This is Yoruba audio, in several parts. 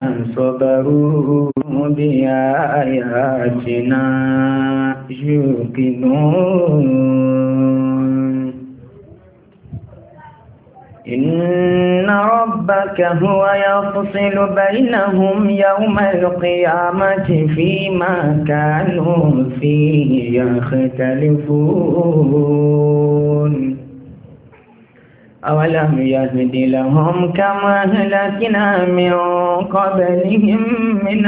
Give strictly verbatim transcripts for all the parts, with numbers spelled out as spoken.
صبروا بآياتنا يوقنون إن ربك هو يفصل بينهم يوم القيامة فيما كانوا فيه يختلفون أولم يهد لهم كما أهلكنا من قبلهم من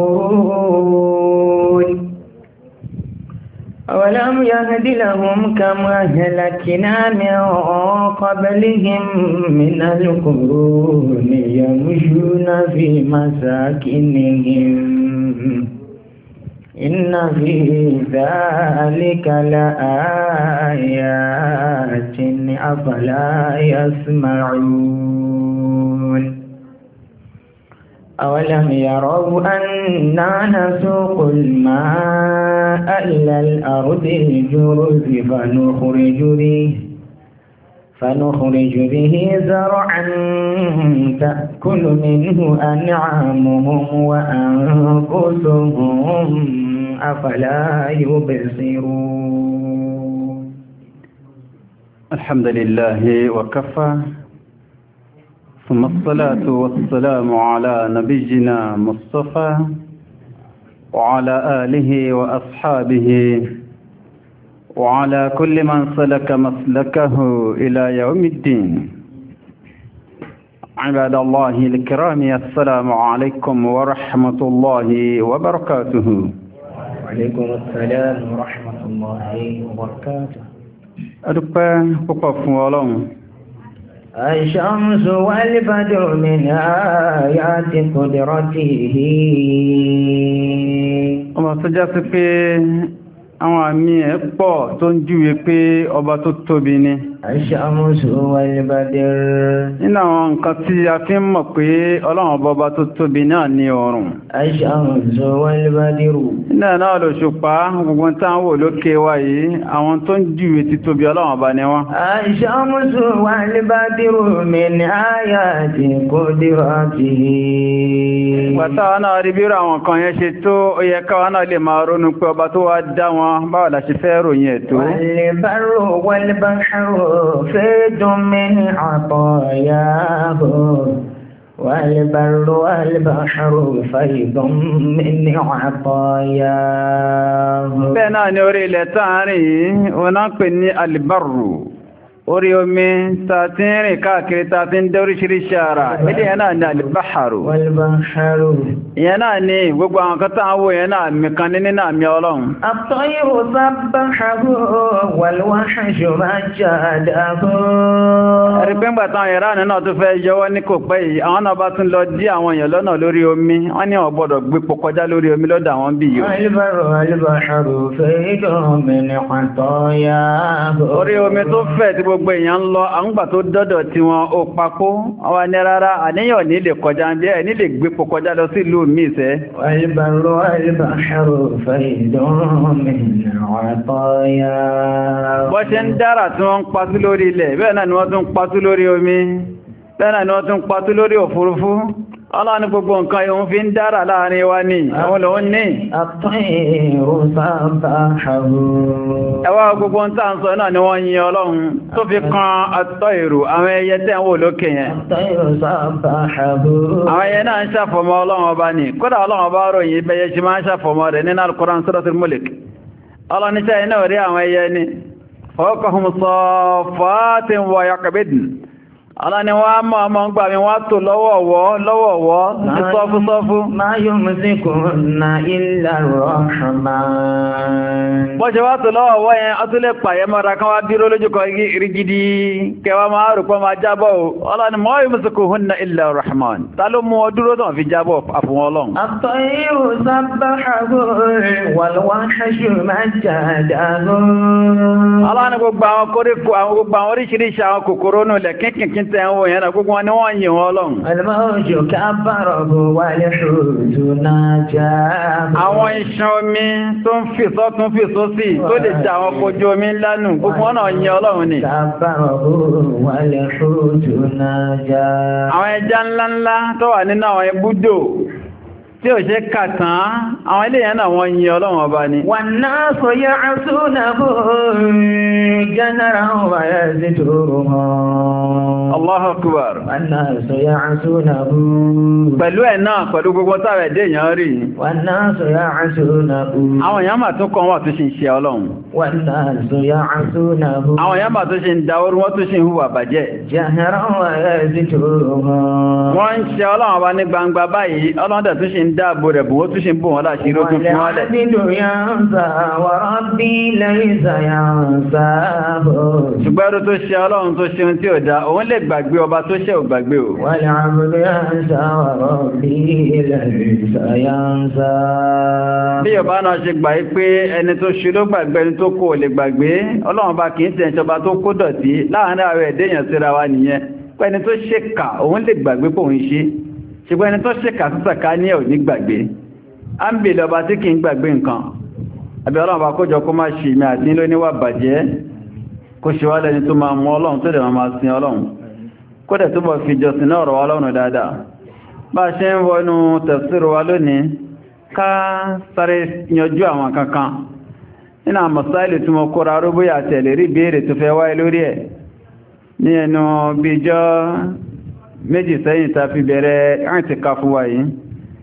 القرون أولم يهد لهم كما أهلكنا من قبلهم من القرون يمشون في مساكنهم إن في ذلك لآيات أفلا يسمعون أولم يروا أنا نسوق الماء إلى الأرض الجرز فنخرج به فنخرج به زرعا تأكل منه أنعامهم وأنفسهم أفلا يبصرون الحمد لله وكفى ثم الصلاة والسلام على نبينا مصطفى وعلى آله وأصحابه وعلى كل من سلك مسلكه إلى يوم الدين. عباد الله الكرام، السلام عليكم ورحمة الله وبركاته. وعليكم السلام ورحمة الله وبركاته. أدوبة بقف ولون الشمس والبدر من آيات قدرته. ọmọ tó já sí pé àwọn àmì ẹ̀ pọ̀ tó ń júwe pé ọba tó tóbi ni. الشمس والبدر. nínú àwọn nǹkan tí a fi ń mọ̀ pé ọlọ́run ọba tó tóbi náà ní ọ̀run. الشمس والبدر. nínú ẹ̀ náà lòṣùpá gbogbo tá ń wò lókè wa yìí àwọn tó ń júwe ti tóbi ọlọ́run ọba ni wọ́n. الشمس والبدر من آيات قدرته. pàtà náà rí bí àwọn kan yẹn ṣe tó ó yẹ káwa náà lè máa ronú pé ọba tó wá dá wọn báwo la ṣe fẹ́ ròyìn ẹ̀ tó. والبر والبحر فيض من عطاياه والبر والبحر فيض من عطاياه. bẹ́ẹ̀ náà ni orí ilẹ̀ táàrin yìí wọ́n náà pè ní alìbárù, orí omi ta ti ń rìn káàkiri ta ti ń dé oríṣiríṣi ara, ilé yẹn náà ni alìbáhàrù. والبحر. ìyẹn náà ni gbogbo àwọn kan tán wò yẹn náà mi kan ní nínú àmì ọlọ́run. الطير سبحه والوحش مجده. ẹ̀rí pé ń gbà táwọn ìránì náà tó fẹ́ yọwọ́ ní kò pẹ́ yìí àwọn náà bá tún lọ dí àwọn èèyàn lọ́nà lórí omi, wọ́n ní wọ́n gbọ́dọ̀ gbé pọ̀ kọjá lórí omi lọ́dọ̀ àwọn bí yìí. والبر والبحر فيض من عطاياه. orí omi tó fẹ̀ tí gbogbo èèyàn ń lọ àwọn gbà tó dọ́dọ̀ tí wọn ó papó àwọn ní rárá àníyàn ní lè kọjá bí ẹ̀ ní lè gbé pọ̀ kọjá lọ sí ìlú mi sẹ́. والبر والبحر فيض من عطاياه. bọ́ ṣe ń dára tí wọ́n ń patú lórí ilẹ̀ bẹ́ẹ̀ náà ni wọ́n tún patú lórí omi, bẹ́ẹ̀ náà ni wọ́n tún patú lórí òfurufú. Ọlọ́run ní gbogbo nǹkan yóò fi ń dára láàrin wa ní àwọn lòun ní. الطير سبحه. ẹwà gbogbo ń tàà ń sọ náà ni wọ́n yin Ọlọ́run tó fi kan àtọ́ èrò àwọn ẹyẹ tẹ́ ń wò lókè yẹn. الطير سبحه. àwọn ẹyẹ náà ń ṣàfọ̀mọ́ Ọlọ́run ọba ní kódà Ọlọ́run ọba ròyìn bẹ́yẹ ṣe máa ń ṣàfọ̀mọ́ rẹ̀ nínú Al-Qur'an Suratul Mulk. Ọlọ́run ní sẹ́yìn náà rí àwọn ẹyẹ ní fawqahum saffatin wa yaqbidn. Allah ni wọ́n mọ́ ọmọ ń gbà mi wọ́n tó lọ́wọ́wọ́ lọ́wọ́wọ́ ní sọ́fúsọ́fú. Ma yumsikunna illa ar-Rahman. Bọ́ ṣe wá tó lọ́wọ́wọ́ yẹn, a tún lè pàyẹ mọ́ra kan wá dúró lójú kan rí gidi kẹwàá máa rò pọ́ máa jábọ̀ o. Allah ni ma yumsikunna illa ar-Rahman. Ta ló mú ọ dúró tán fi jábọ̀ àfún Ọlọ́run? At-tayru sabbahahu wal-wahshu majjadahu. Allah ni gbogbo àwọn koríko àwọn gbogbo àwọn oríṣiríṣi àwọn kòkòrò nù lẹ̀ kínkìnkín tẹ́ ń wò yẹn náà gbogbo wọn ni wọ́n yìn wọn Ọlọ́run. Al-mawju kabbarahu wal-hutu najahu. Àwọn iṣan omi tó ń fi sọ́tún fi sósì tó lè jà àwọn kojú omi ńlá nù gbogbo wọn náà yìn Ọlọ́run ni. Kabbarahu wal-hutu najahu. Àwọn ẹja ńláńlá tó wà nínú àwọn ibùdó tí ò ṣe kàtàn àwọn ilé yẹn náà wọ́n yìn Ọlọ́run ọba ni. Wan-nasu ya'sunahu jahran wa yazduruhu. Allahu Akbar. Wan-nasu ya'sunahu. Pẹ̀lú ẹ̀ náà pẹ̀lú gbogbo táwẹ̀ dé èèyàn rí. Wan-nasu ya'sunahu. Àwọn èèyàn máa tún kọ́ wọ́n tún ṣe ń ṣe Ọlọ́run. Wan-nasu ya'sunahu. Àwọn èèyàn máa tún ṣe ń dáwọ́rú wọ́n tún ṣe ń hùwà bàjẹ́. Jahran wa yazduruhu. Wọ́n ń ṣe Ọlọ́run ọba ní gbangba báyìí Ọlọ́run dẹ̀ tún ṣe ń dáàbò rẹ̀ bù ó tún ṣe ń bò wọ́n láṣìírí ó tún fi wọ́n lẹ̀. Ṣùgbọ́n ẹrú tó ṣe Ọlọ́run tó ṣe ohun tí ò dá òun lè gbàgbé ọba tó ṣe ò gbàgbé o. Bí ọba náà ṣe gbà yí pé ẹni tó ṣe ló gbàgbé ẹni tó kó ò lè gbàgbé Ọlọ́run bá kì í ṣe ìjọba tó kó dọ̀tí láàárín àwọn ẹ̀dẹ́yàn síra wa nìyẹn pé ẹni tó ṣe kà òun lè gbàgbé pòun ṣe ṣùgbọ́n ẹni tó ṣe kàtútàká ní ẹ̀ ò ní gbàgbé a ń bèèrè ọba tí kì í gbàgbé nǹkan àbí Ọlọ́run bá kójọ kó má ṣe ìmẹ́ àti ló níwà bàjẹ́ kó ṣe wá lẹ́ni tó máa mú Ọlọ́run tó dẹ̀ máa sin Ọlọ́run kó dẹ̀ túbọ̀ fi jọsìn náà rọ̀ wá lọ́rùn dáadáa bá ṣe ń wọnú tafsir wa lónìí ká sáré yanjú àwọn kankan nínú àmọ̀sáìlì tí mo kóra rúbúyà tẹ̀lé rí béèrè tó fẹ́ wáyé lórí ẹ̀ ní ẹnu bíjọ́ méjì sẹ́yìn ta fi bẹ̀rẹ̀ àti ká fún wa yìí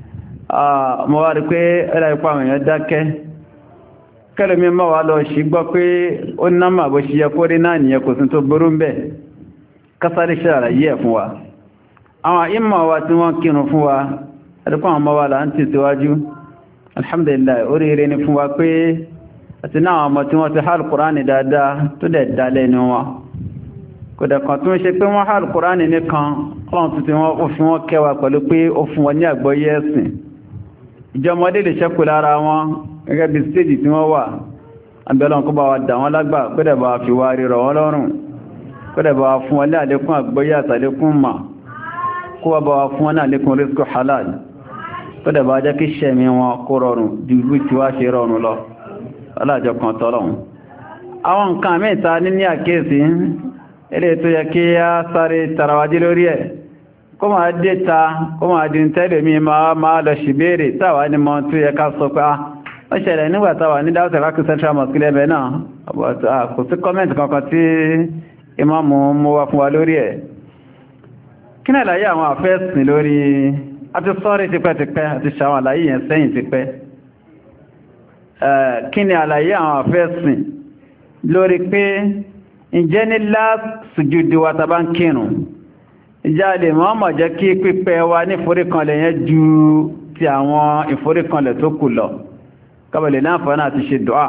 mo wá rí pé ẹ̀rọ ipá àwọn èèyàn dákẹ́ kẹ́lẹ̀mí mọ́ wá lọ sí gbọ́ pé ó náà bó ṣe yẹ kó rí náà nìyẹn kò sí tó burú ń bẹ̀ kásáré ṣàlàyé ẹ̀ fún wa àwọn ìmọ̀ wa tí wọ́n kírun fún wa ẹ̀rọ̀pọ̀ àwọn ọmọ wa là ń tẹ̀síwájú alhamdulillah oríire ni fún wa pé àti náà ọmọ tí wọ́n ti hàl Kùránì dáadáa tó dẹ̀ dálẹ̀ ní wọn kò dẹ̀kan tó ń ṣe pé wọ́n hàl Kùránì nìkan ọlọ́run tuntun wọn ó fi wọ́n kẹwàá pẹ̀lú pé ó fún wọn ní àgbọ́yé ẹ̀sìn ìjọmọdé lè ṣẹ́kù lára wọn gẹ́gẹ́ bí stéjì tí wọ́n wà àbẹ̀lọ́n kó bá wa dà wọ́n lágbà kó dẹ̀ bá fi wá rírọ̀ wọ́n lọ́rùn kó dẹ̀ bá wa fún wọn ní àlékún àgbọ́yé àtàlékún mà kó bá wa fún wọn ní àlékún rísíkù halal kó dẹ̀ bá jẹ́ kí ṣẹ̀mí wọn kó rọrùn ju bí tí wá ṣe rọrùn lọ alájọ kan tọ́lọ́run àwọn nǹkan mẹ́ta ní ní àkíyèsí ilé tó yẹ kí á sáré tàràwájí lórí ẹ̀ kó máa dé ta kó máa di tẹ́lẹ̀ mi máa lọ ṣìbéèrè táwà ní mọ́ tó yẹ ká sọ pé ó ṣẹlẹ̀ nígbà táwà ní Dáútà Rákì Central Mosque lẹ́bẹ̀ náà kò sí kọ́mẹ́ntì kankan tí ìmáàmù mú wá fún wa lórí ẹ̀ kí náà láyé àwọn àfẹ́sìn lórí àti sọ́rí tipẹ́tipẹ́ àti ṣàwọn àlàyé yẹn sẹ́yìn tipẹ́ kí ni àlàyé àwọn àfẹ́sìn lórí pé ǹjẹ́ ní last sùjúdù wa tàbá ń kírun ìjà lè mọ́mọ̀ jẹ́ kí pípẹ́ wa ní ìforíkanlẹ̀ yẹn ju ti àwọn ìforíkanlẹ̀ tó kù lọ kábàlẹ̀ náà fọ́nà àti ṣe dùá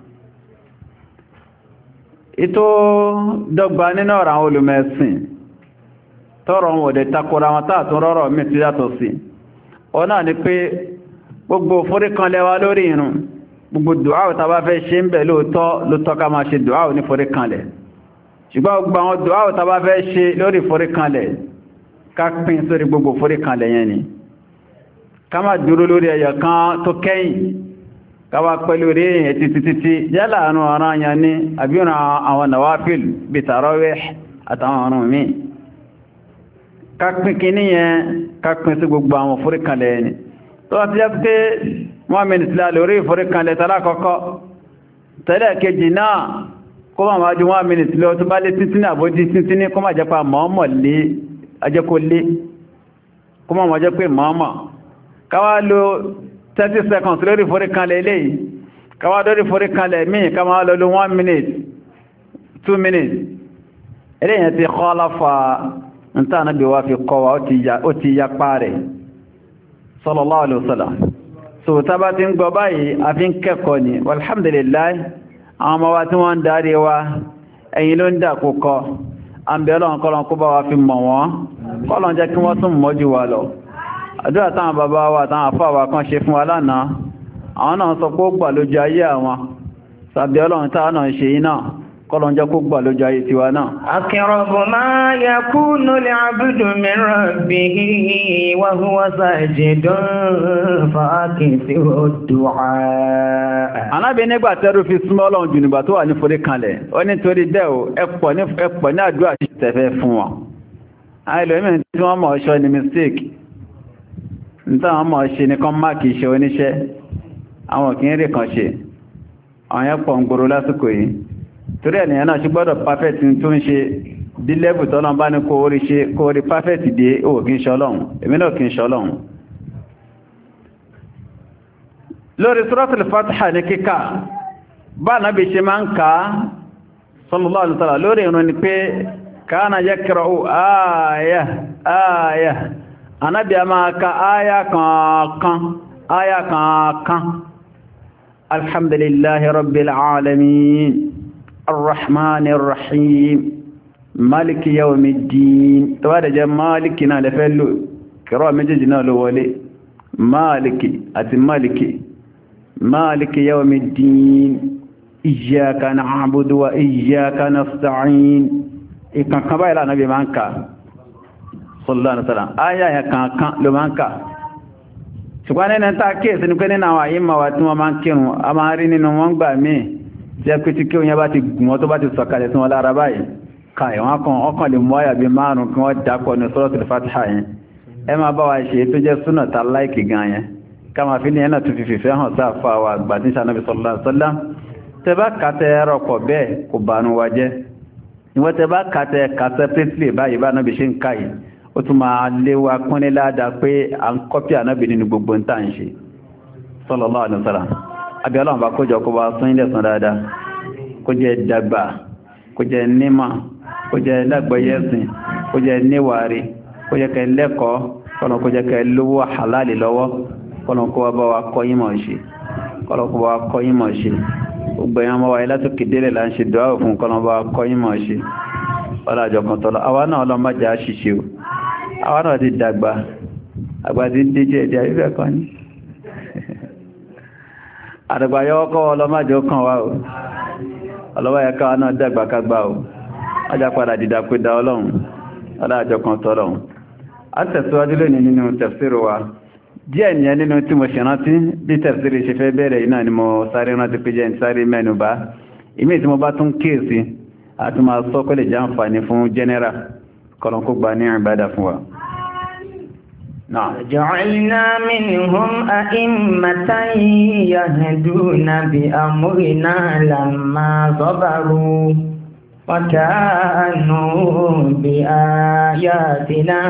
ètò dọ́gba nínú ọ̀rọ̀ àwọn olùmẹ̀sìn tọ́rọ wọn òdẹ̀ takora wọn tààtún rọ́rọ̀ mi tí yàtọ̀ sí ọ náà ni pé gbogbo ìforíkanlẹ̀ wa lórí ìrun gbogbo dùá tàbá fẹ́ ṣe ń bẹ̀ lóòótọ́ ló tọ́ ká máa ṣe dùá ní ìforíkanlẹ̀ ṣùgbọ́n gbogbo àwọn dùá tàbá fẹ́ ṣe lórí ìforíkanlẹ̀ ká pín sórí gbogbo ìforíkanlẹ̀ yẹn ni ká má dúró lórí ẹyọ kan tó kẹ́yìn ká wá pẹ́ lórí èyàn títí títí yálà àánú ọ̀ràn yẹn ní àbíọ̀nà àwọn nàwáfíìl bíi tarawih àtàwọn ọ̀run míì ká pín kíní yẹn ká pín sí gbogbo àwọn ìforíkanlẹ̀ yẹn ni tó wá ti jẹ́ pé wọ́n mẹ́rin sílá lórí ìforíkanlẹ̀ tàlá kọ́kọ́ tẹ́lẹ̀ kejì náà kó máa máa ju wọ́n mẹ́rin sílẹ̀ tó bá lé títí ní àbójí títí ní kó máa jẹ́ pé mọ́ọ̀mọ̀ lé ajẹ́kó lé kó máa máa jẹ́ pé mọ́ọ̀mọ̀ káwá lo thirty seconds lórí ìforíkanlẹ̀ eléyìí káwá lórí ìforíkanlẹ̀ míì ká máa lọ lo one minute two minutes eléyìí ti khalafa nta Ànábì wa fi kọ́ wa ó ti yapa rẹ̀ sallallahu alaihi wasallam so tàbá ti ń gbọ́ báyìí a fi ń kẹ́kọ̀ọ́ ni walhamdulillah àwọn ọmọ wa tí wọ́n ń darí wa ẹ̀yin ló ń dà kó kọ́ àbẹ̀lọ́n kọ́lọ̀n kó bá wa fi mọ̀ wọ́n kọ́lọ̀n jẹ́ kí wọ́n tún mọ́ jù wa lọ àdúrà táwọn bàbá wa táwọn àfáà wa kan ṣe fún wa lánàá àwọn náà sọ pé ó gbà lójú ayé àwọn sàbẹ̀lọ́n táwọn náà ṣe iná kọlọ̀njẹ́ kó gbà lójú ayé tiwa náà. Aqrabu ma yakunu al-'abdu min rabbihi wa huwa sajidun fa akthiru ad-du'a. Ànábì nígbà tẹ́rù fi súnmọ́ Ọlọ́run jù nígbà tó wà ní forí kanlẹ̀ ó nítorí dẹ́ o ẹ̀pọ̀ ní ẹ̀pọ̀ ní àdúrà sí tẹ̀fẹ́ fún wọn. Àìlòmí tí wọ́n mọ̀ ṣọ́ ni mistake níta wọ́n mọ̀ ṣe ní kan máàkì iṣẹ́ oníṣẹ́ àwọn kì í rí kan ṣe àwọn yẹn pọ̀ ń gbòrò lásìkò yìí torí ènìyàn náà ṣe gbọ́dọ̀ perfect tó ń ṣe dí level tọ́lọ́n bá ní kó orí ṣe kó orí perfect dé òwò kí ń ṣọlọ́run èmi náà kí ń ṣọlọ́run lórí Suratul Fatiha ní kíkà bá nábi ṣe máa ń ká sallallahu alaihi wasallam lórí ìrun ni pé kana yakra'u ááyà ááyà anábi a máa ka ááyà kankan ááyà kankan alhamdulillahi rabbil alamin arrahmanir rahim maliki yawmiddin tó wá da jẹ́ maliki náà lẹ́fẹ́ lò kẹrọ méjèèjì náà ló wọlé maliki àti maliki maliki yawmiddin iyyaka na'budu wa iyyaka nasta'in ìkankan báyìí lánàá bí máa ń ka sallallahu alaihi wasallam ayá ya kankan ló máa ń ka ṣùgbọ́n nínú ta kéèsì ní pé nínú àwọn àyíma wa tí wọ́n máa ń kírun a máa rí nínú wọn gbà míì jẹ́ pé tí kí oúnjẹ bá ti gùn wọ́n tó bá ti sọ̀kalẹ̀ tí wọ́n lára báyìí ka ìwọ̀n kan ọkàn lè mú àyà bí márùn kí wọ́n dápọ̀ ní Suratul Fatiha yẹn ẹ máa bá wa ṣe tó jẹ́ súnà ta láìkì gan yẹn ká máa fi ní ẹ̀nà tó fi fìfẹ́ hàn sáà fún àwọn àgbà tí sànàbí sallallahu alaihi wasallam tẹ bá kàtẹ ẹrọ pọ̀ bẹ́ẹ̀ kò bánú wa jẹ́ ìwọ́n tẹ bá kàtẹ kàtẹ pẹ́sìlẹ̀ báyìí bá náà bí ṣe ń káyìí ó tún máa léwa kúnlé ládàá pé à ń kọ́pì ànábì nínú gbogbo ń tà ń ṣe sallallahu alaihi wasallam àbí Ọlọ́run bá kójọ kó bá sún ilẹ̀ sàn dáadáa kó jẹ́ dàgbà kó jẹ́ nímọ̀ kó jẹ́ lágbọ́yẹ̀sìn kó jẹ́ níwàárí kó jẹ́ kẹ́ lẹ́kọ̀ọ́ kọ́nà kó jẹ́ kẹ́ lówó halali lọ́wọ́ kọ́nà kó wá bá wa kọ́ yín mọ̀ ṣe kọ́nà kó bá wa kọ́ yín mọ̀ ṣe gbogbo ẹ̀yàn mọ́ wa ilá tó kédélé là ń ṣe dùá òfin kọ́nà bá wa kọ́ yín mọ̀ ṣe ọlájọ́ kan tọ́lọ àwa náà lọ má jà ṣìṣe o àwa náà ti dàgbà àgbà ti dé jẹ́ ẹ̀dẹ́ àrífẹ́ kan ní àdàgbà yọ́kọ́ ọlọ́májọ́ kan wá o ọlọ́wọ́ ẹ̀ká wa náà dàgbà kágbà o ajá padà dìdà pé dá ọlọ́run ọlájọ́ kan tọ́lọ́run a tẹ̀síwájú lónìí nínú tafsir wa díẹ̀ nìyẹn nínú tí mo ṣe rántí bí tafsir ṣe fẹ́ bẹ̀rẹ̀ iná ni mo sáré rántí pé jẹ́ sáré mẹ́nu bá ìmí tí mo bá tún kíyèsí àti máa sọ kó lè jẹ́ àǹfààní fún general kọlọ̀n kó gba ní ìbádà fún wa. جعلنا منهم أئمة يهدون بأمرنا لما صبروا وكانوا بآياتنا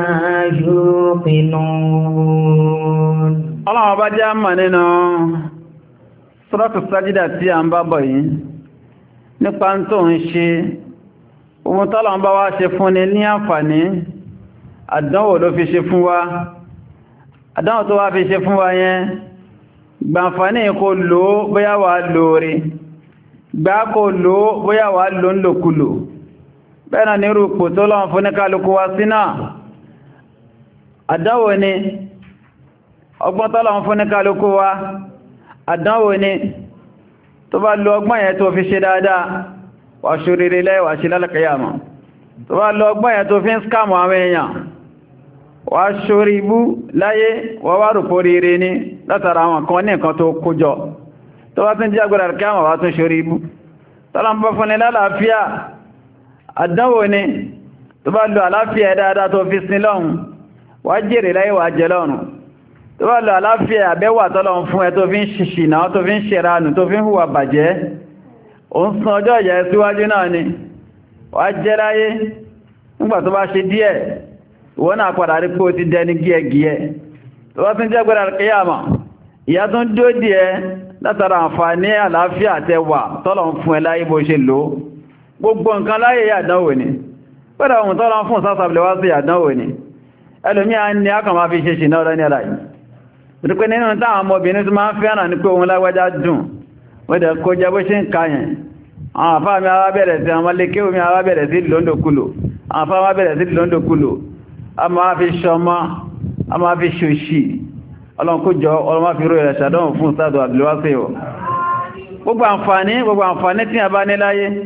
يوقنون الله bá jẹ́ àmà nínú Suratu Sajida tí a ń bá bọ̀ yìí nípa tó ń ṣe ohun tọ́lọ̀ ń bá wá ṣe fún ni ní àǹfààní àdánwò ló fi ṣe fún wa àdánwò tó wá fi ṣe fún wa yẹn gbàǹfààní kò lò bóyá wà lórí gbá kò lò bóyá wà lò ń lòkulò bẹ́ẹ̀nà ní rúpò tó lọ́n fún ní kálukú wa sí náà àdánwò ni ọgbọ́n tọ́lọ̀ fún ní kálukú wa àdánwò ni tó bá lo ọgbọ́n yẹn tó fi ṣe dáadáa wà ṣoríire lẹ́wà ṣe lálẹ́kẹ̀yàmọ̀ tó bá lọ ọgbọ́n yẹn tó fi ń skámù àwọn èèyàn wà ṣorí ibú láyé wà wà rùpò ríire ní látara àwọn kan ní nǹkan tó kójọ tó bá tún jẹ́ agbára kẹ́mọ̀ wà tún ṣorí ibú tọ́lá ń bọ́ fún ní lálàáfíà àdánwò ni tó bá lo àláfíà dáadáa tó fi sin lọ́hun wà jèrè láyé wà jẹ lọ́run tó bá lo àláfíà àbẹ́wà tọ́lọ́hun fún ẹ tó fi ń ṣìṣìnà tó fi ń ṣeranù tó fi ń hùwà bàjẹ́ ó ń san ọjọ́ ìyà síwájú náà ni wà jẹ́ láyé nígbà tó bá ṣe díẹ̀ ìwọ́n náà padà rí pé ó ti dẹni gíẹgíẹ tó bá tún jẹ́ gbọ́dọ̀ kíyàmà ìyà tún dó díẹ̀ látara àǹfààní àlàáfíà tẹwà tọ́lọ̀ ń fún ẹ láyé bó ṣe lò gbogbo nǹkan láyé àdánwò ni pẹ́lú ohun tọ́lọ̀ ń fún sásàbìlẹ̀ wá sí àdánwò ni ẹlòmí a ní akàn máa fi ṣe ṣìnà ọ̀rẹ́ ní aláyé rí pé nínú táwọn ọmọbìnrin tó máa ń fẹ́ràn ní pé ohun lágbájá dùn wọ́n kó jẹ bó ṣe ń káyẹn àwọn àfáà mi àwá bẹ̀rẹ̀ sí àwọn lékè omi àwá bẹ̀rẹ̀ sí lóndòkulò àwọn àfáà wá bẹ̀rẹ̀ sí lóndòkulò a máa fi ṣọmọ a máa fi ṣòṣì ọlọ́nkójọ ọlọ́má fi ró ẹ̀rẹ̀ ṣàdánwò fún Ustad Abdulwasiu gbogbo àǹfààní gbogbo àǹfààní tí a bá ní láyé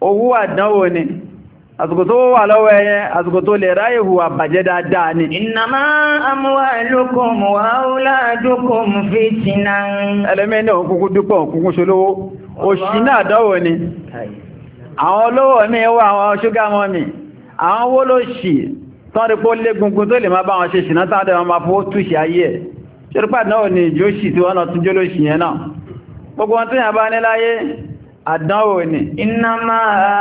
owó àdánwò ni àsìkò tó wà lọ́wọ́ ẹyẹ àsìkò tó lè ráyè hùwà bàjẹ́ dáadáa ni. Innama amwalukum wa auladukum fitna. ẹlẹ́mẹ́ ní òkúkú dúpọ̀ òkúkú ṣolówó òṣì náà àdánwò ni. àwọn olówó mi wà àwọn ṣúgá mọ́ mi àwọn owó ló ṣì tán rí pó lé gungun tó lè máa bá wọn ṣe ṣìná tán dẹ̀ wọn máa fó túṣì ayé ẹ̀ ṣerúpà náà ni ìjó ṣì tí wọ́n náà tún jóló ṣì yẹn náà gbogbo wọn tó yàn bá ní láyé àdánwò ni. Innama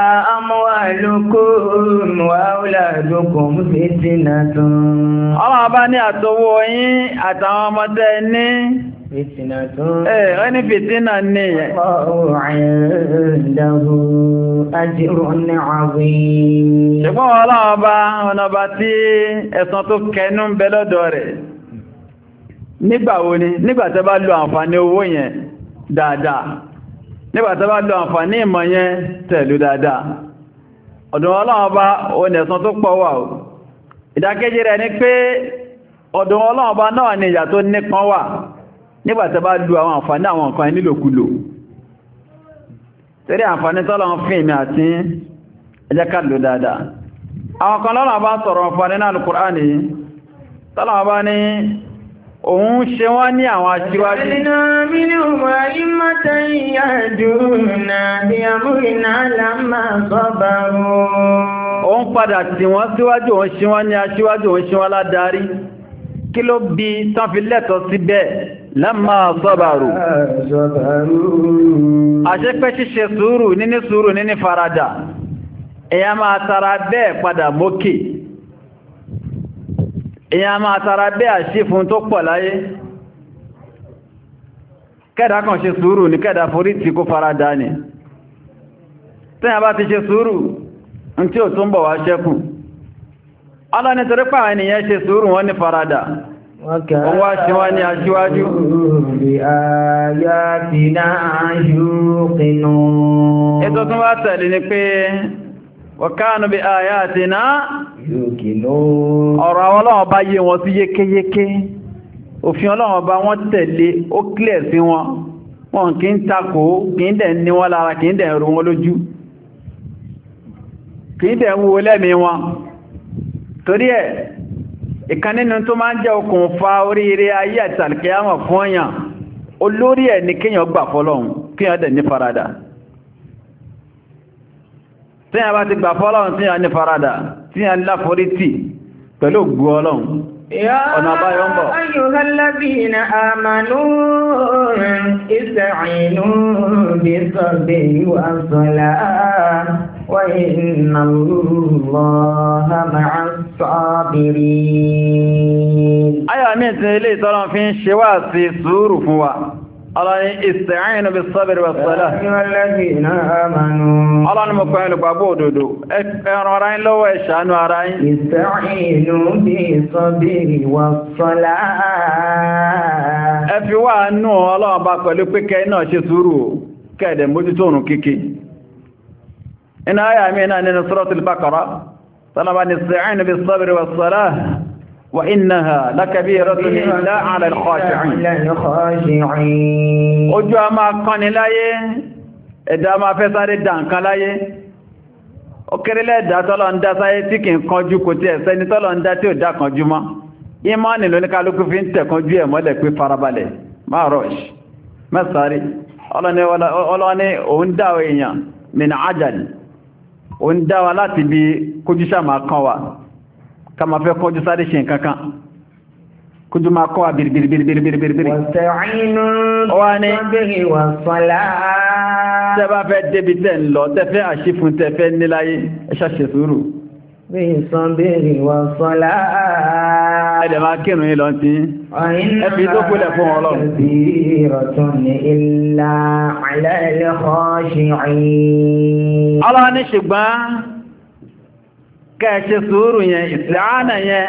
amwalukum wa auladukum fitnatun. ọmọ bá ní àtọwọ́ yín àtàwọn ọmọdé ní fitnatun. ẹ̀ ẹ́ ní fìtínà ní ẹ̀. Allahu 'indahu ajrun 'azim. ṣùgbọ́n ọlọ́wọ́ bá ọ̀nà bá tí ẹ̀san tó kẹnu ń bẹ lọ́dọ̀ rẹ̀ nígbàwo ni nígbàtẹ́ bá lo àǹfààní owó yẹn dáadáa nígbàtí bá lọ àǹfààní ìmọ̀ yẹn tẹ̀lú dáadáa ọ̀dọ̀ Ọlọ́run bá òun ẹ̀san tó pọ̀ wà ó ìdákejì rẹ̀ ni pé ọ̀dọ̀ Ọlọ́run bá náà ni ìyà tó nípọn wà nígbàtí bá lu àwọn àǹfààní àwọn nǹkan nílòkulò torí àǹfààní tọ́lọ́run fún ìmì àti ẹ jẹ́ ká lò dáadáa àwọn kan lọ́lọ́run bá sọ̀rọ̀ àǹfààní náà Al-Qur'ani tọ́lọ́run bá ní òun ṣe wọ́n ní àwọn aṣíwájú. Ẹ̀lẹ́nà mínú àìmọ́ta ìyàdúnà bí àmúrìnà lámà sọ́bàrú. Òun padà tí wọ́n síwájú òun ṣe wọ́n ní aṣíwájú òun ṣe wọ́n ládarí. Kí ló bí tán fi lẹ́tọ̀ sí bẹ́ẹ̀ lámà sọ́bàrú. Àṣẹ́pẹ́ ṣíṣe sùúrù níní sùúrù níní faradà. Èyàn máa tara bẹ́ẹ̀ padà mókè. Èyàn máa tara bẹ́ àṣífún tó pọ̀ láyé. Kẹ́dà kan ṣe sùúrù ní kẹ́dà forí tí kó farada ni. Tẹ́yàn bá ti ṣe sùúrù, ń tí ò tún bọ̀ wá ṣẹ́kù. Allah ni torí pàwọn ènìyàn ṣe sùúrù wọn ní farada. Wọ́n wá ṣe wá ní aṣíwájú. Ètò tún wá tẹ̀lé ni pé wọ̀kánù bí ayatina ọ̀rọ̀ àwọn ọlọ́wọ́ bá yé wọn sí yékéyéké òfin ọlọ́wọ́ bá wọ́n tẹ̀lé ó kílẹ̀ sí wọn wọn kí ń takò kí ń dẹ̀ ní wọn lára kí ń dẹ̀ rú wọn lójú kí ń dẹ̀ wúwo lẹ́mí wọn torí ẹ̀ ìkan nínú tó máa ń jẹ́ okùnfà oríire ayé àti àlùkìyámà fún ọ̀yàn olórí ẹ̀ ní kíyàn gbà fọ́lọ́hun kíyàn dẹ̀ ní farada tí a bá ti gbà fọ́lọ́run tí a ní farada tí a ní láforítì pẹ̀lú ògbú ọlọ́run ọ̀nà àbáyọ ń bọ̀. Ya ayyuhal ladhina amanu ista'inu bis-sabri was-salah wa inna Allaha ma'as-sabirin. Ayà mi tí ilé ìtọ́lọ́n fi ń ṣe wá sí sùúrù fún wa. Allah ni ista'inu bis-sabri was-salah. Allah ni mo kọ́ ẹlùgbà bó òdòdó. Ẹran ara yín lọ́wọ́ ẹ̀ṣánú ara yín. Ista'inu bis-sabri was-salah. Ẹ fi wá nù Ọlọ́run bá pẹ̀lú pé kẹ́ náà ṣe sùúrù kẹ́ẹ̀dẹ̀ mójútó òrùn kíkí. Iná ayà mi náà nínú Suratul Baqara. Tọ́lọ́bá ni ista'inu bis-sabri was-salah. وإنها لكبيرة إلا على الخاشعين ojú a máa kọ́ni láyé ẹ̀dá máa fẹ́ sáré dànkan láyé ó kéré lẹ́ẹ̀dá tọ́lọ ń dá sáyé tí kìí kanjú kò tí ẹ̀sẹ́ ní tọ́lọ ń dá tí ò dá kanjú mọ́ ìmánì ló ní kálukú fi ń tẹ̀kanjú ẹ̀ mọ́lẹ̀ pé farabalẹ̀ máa rọ̀ṣ mẹ́sàárì ọlọ́ni òun dá èèyàn min ajal òun dá wa láti bí kójúṣà máa kan wa kama fẹ́ kọjú sáré ṣe nǹkankan kójú máa kọ́ wa bìrìbìrìbìrìbìrì wasta'inu bis-sabri was-salah tẹ́bá fẹ́ débi tẹ́ ń lọ tẹ́fẹ́ àṣífún tẹ́fẹ́ níláyé ẹṣà ṣe sùúrù bis-sabri was-salah ẹ̀dẹ̀ máa kírùn yí lọ tí ẹbí tó kúlẹ̀ fún Ọlọ́run Ọlọ́run ní ṣùgbọ́n kẹ́ẹ̀ṣe sùúrù yẹn ìsìláánà yẹn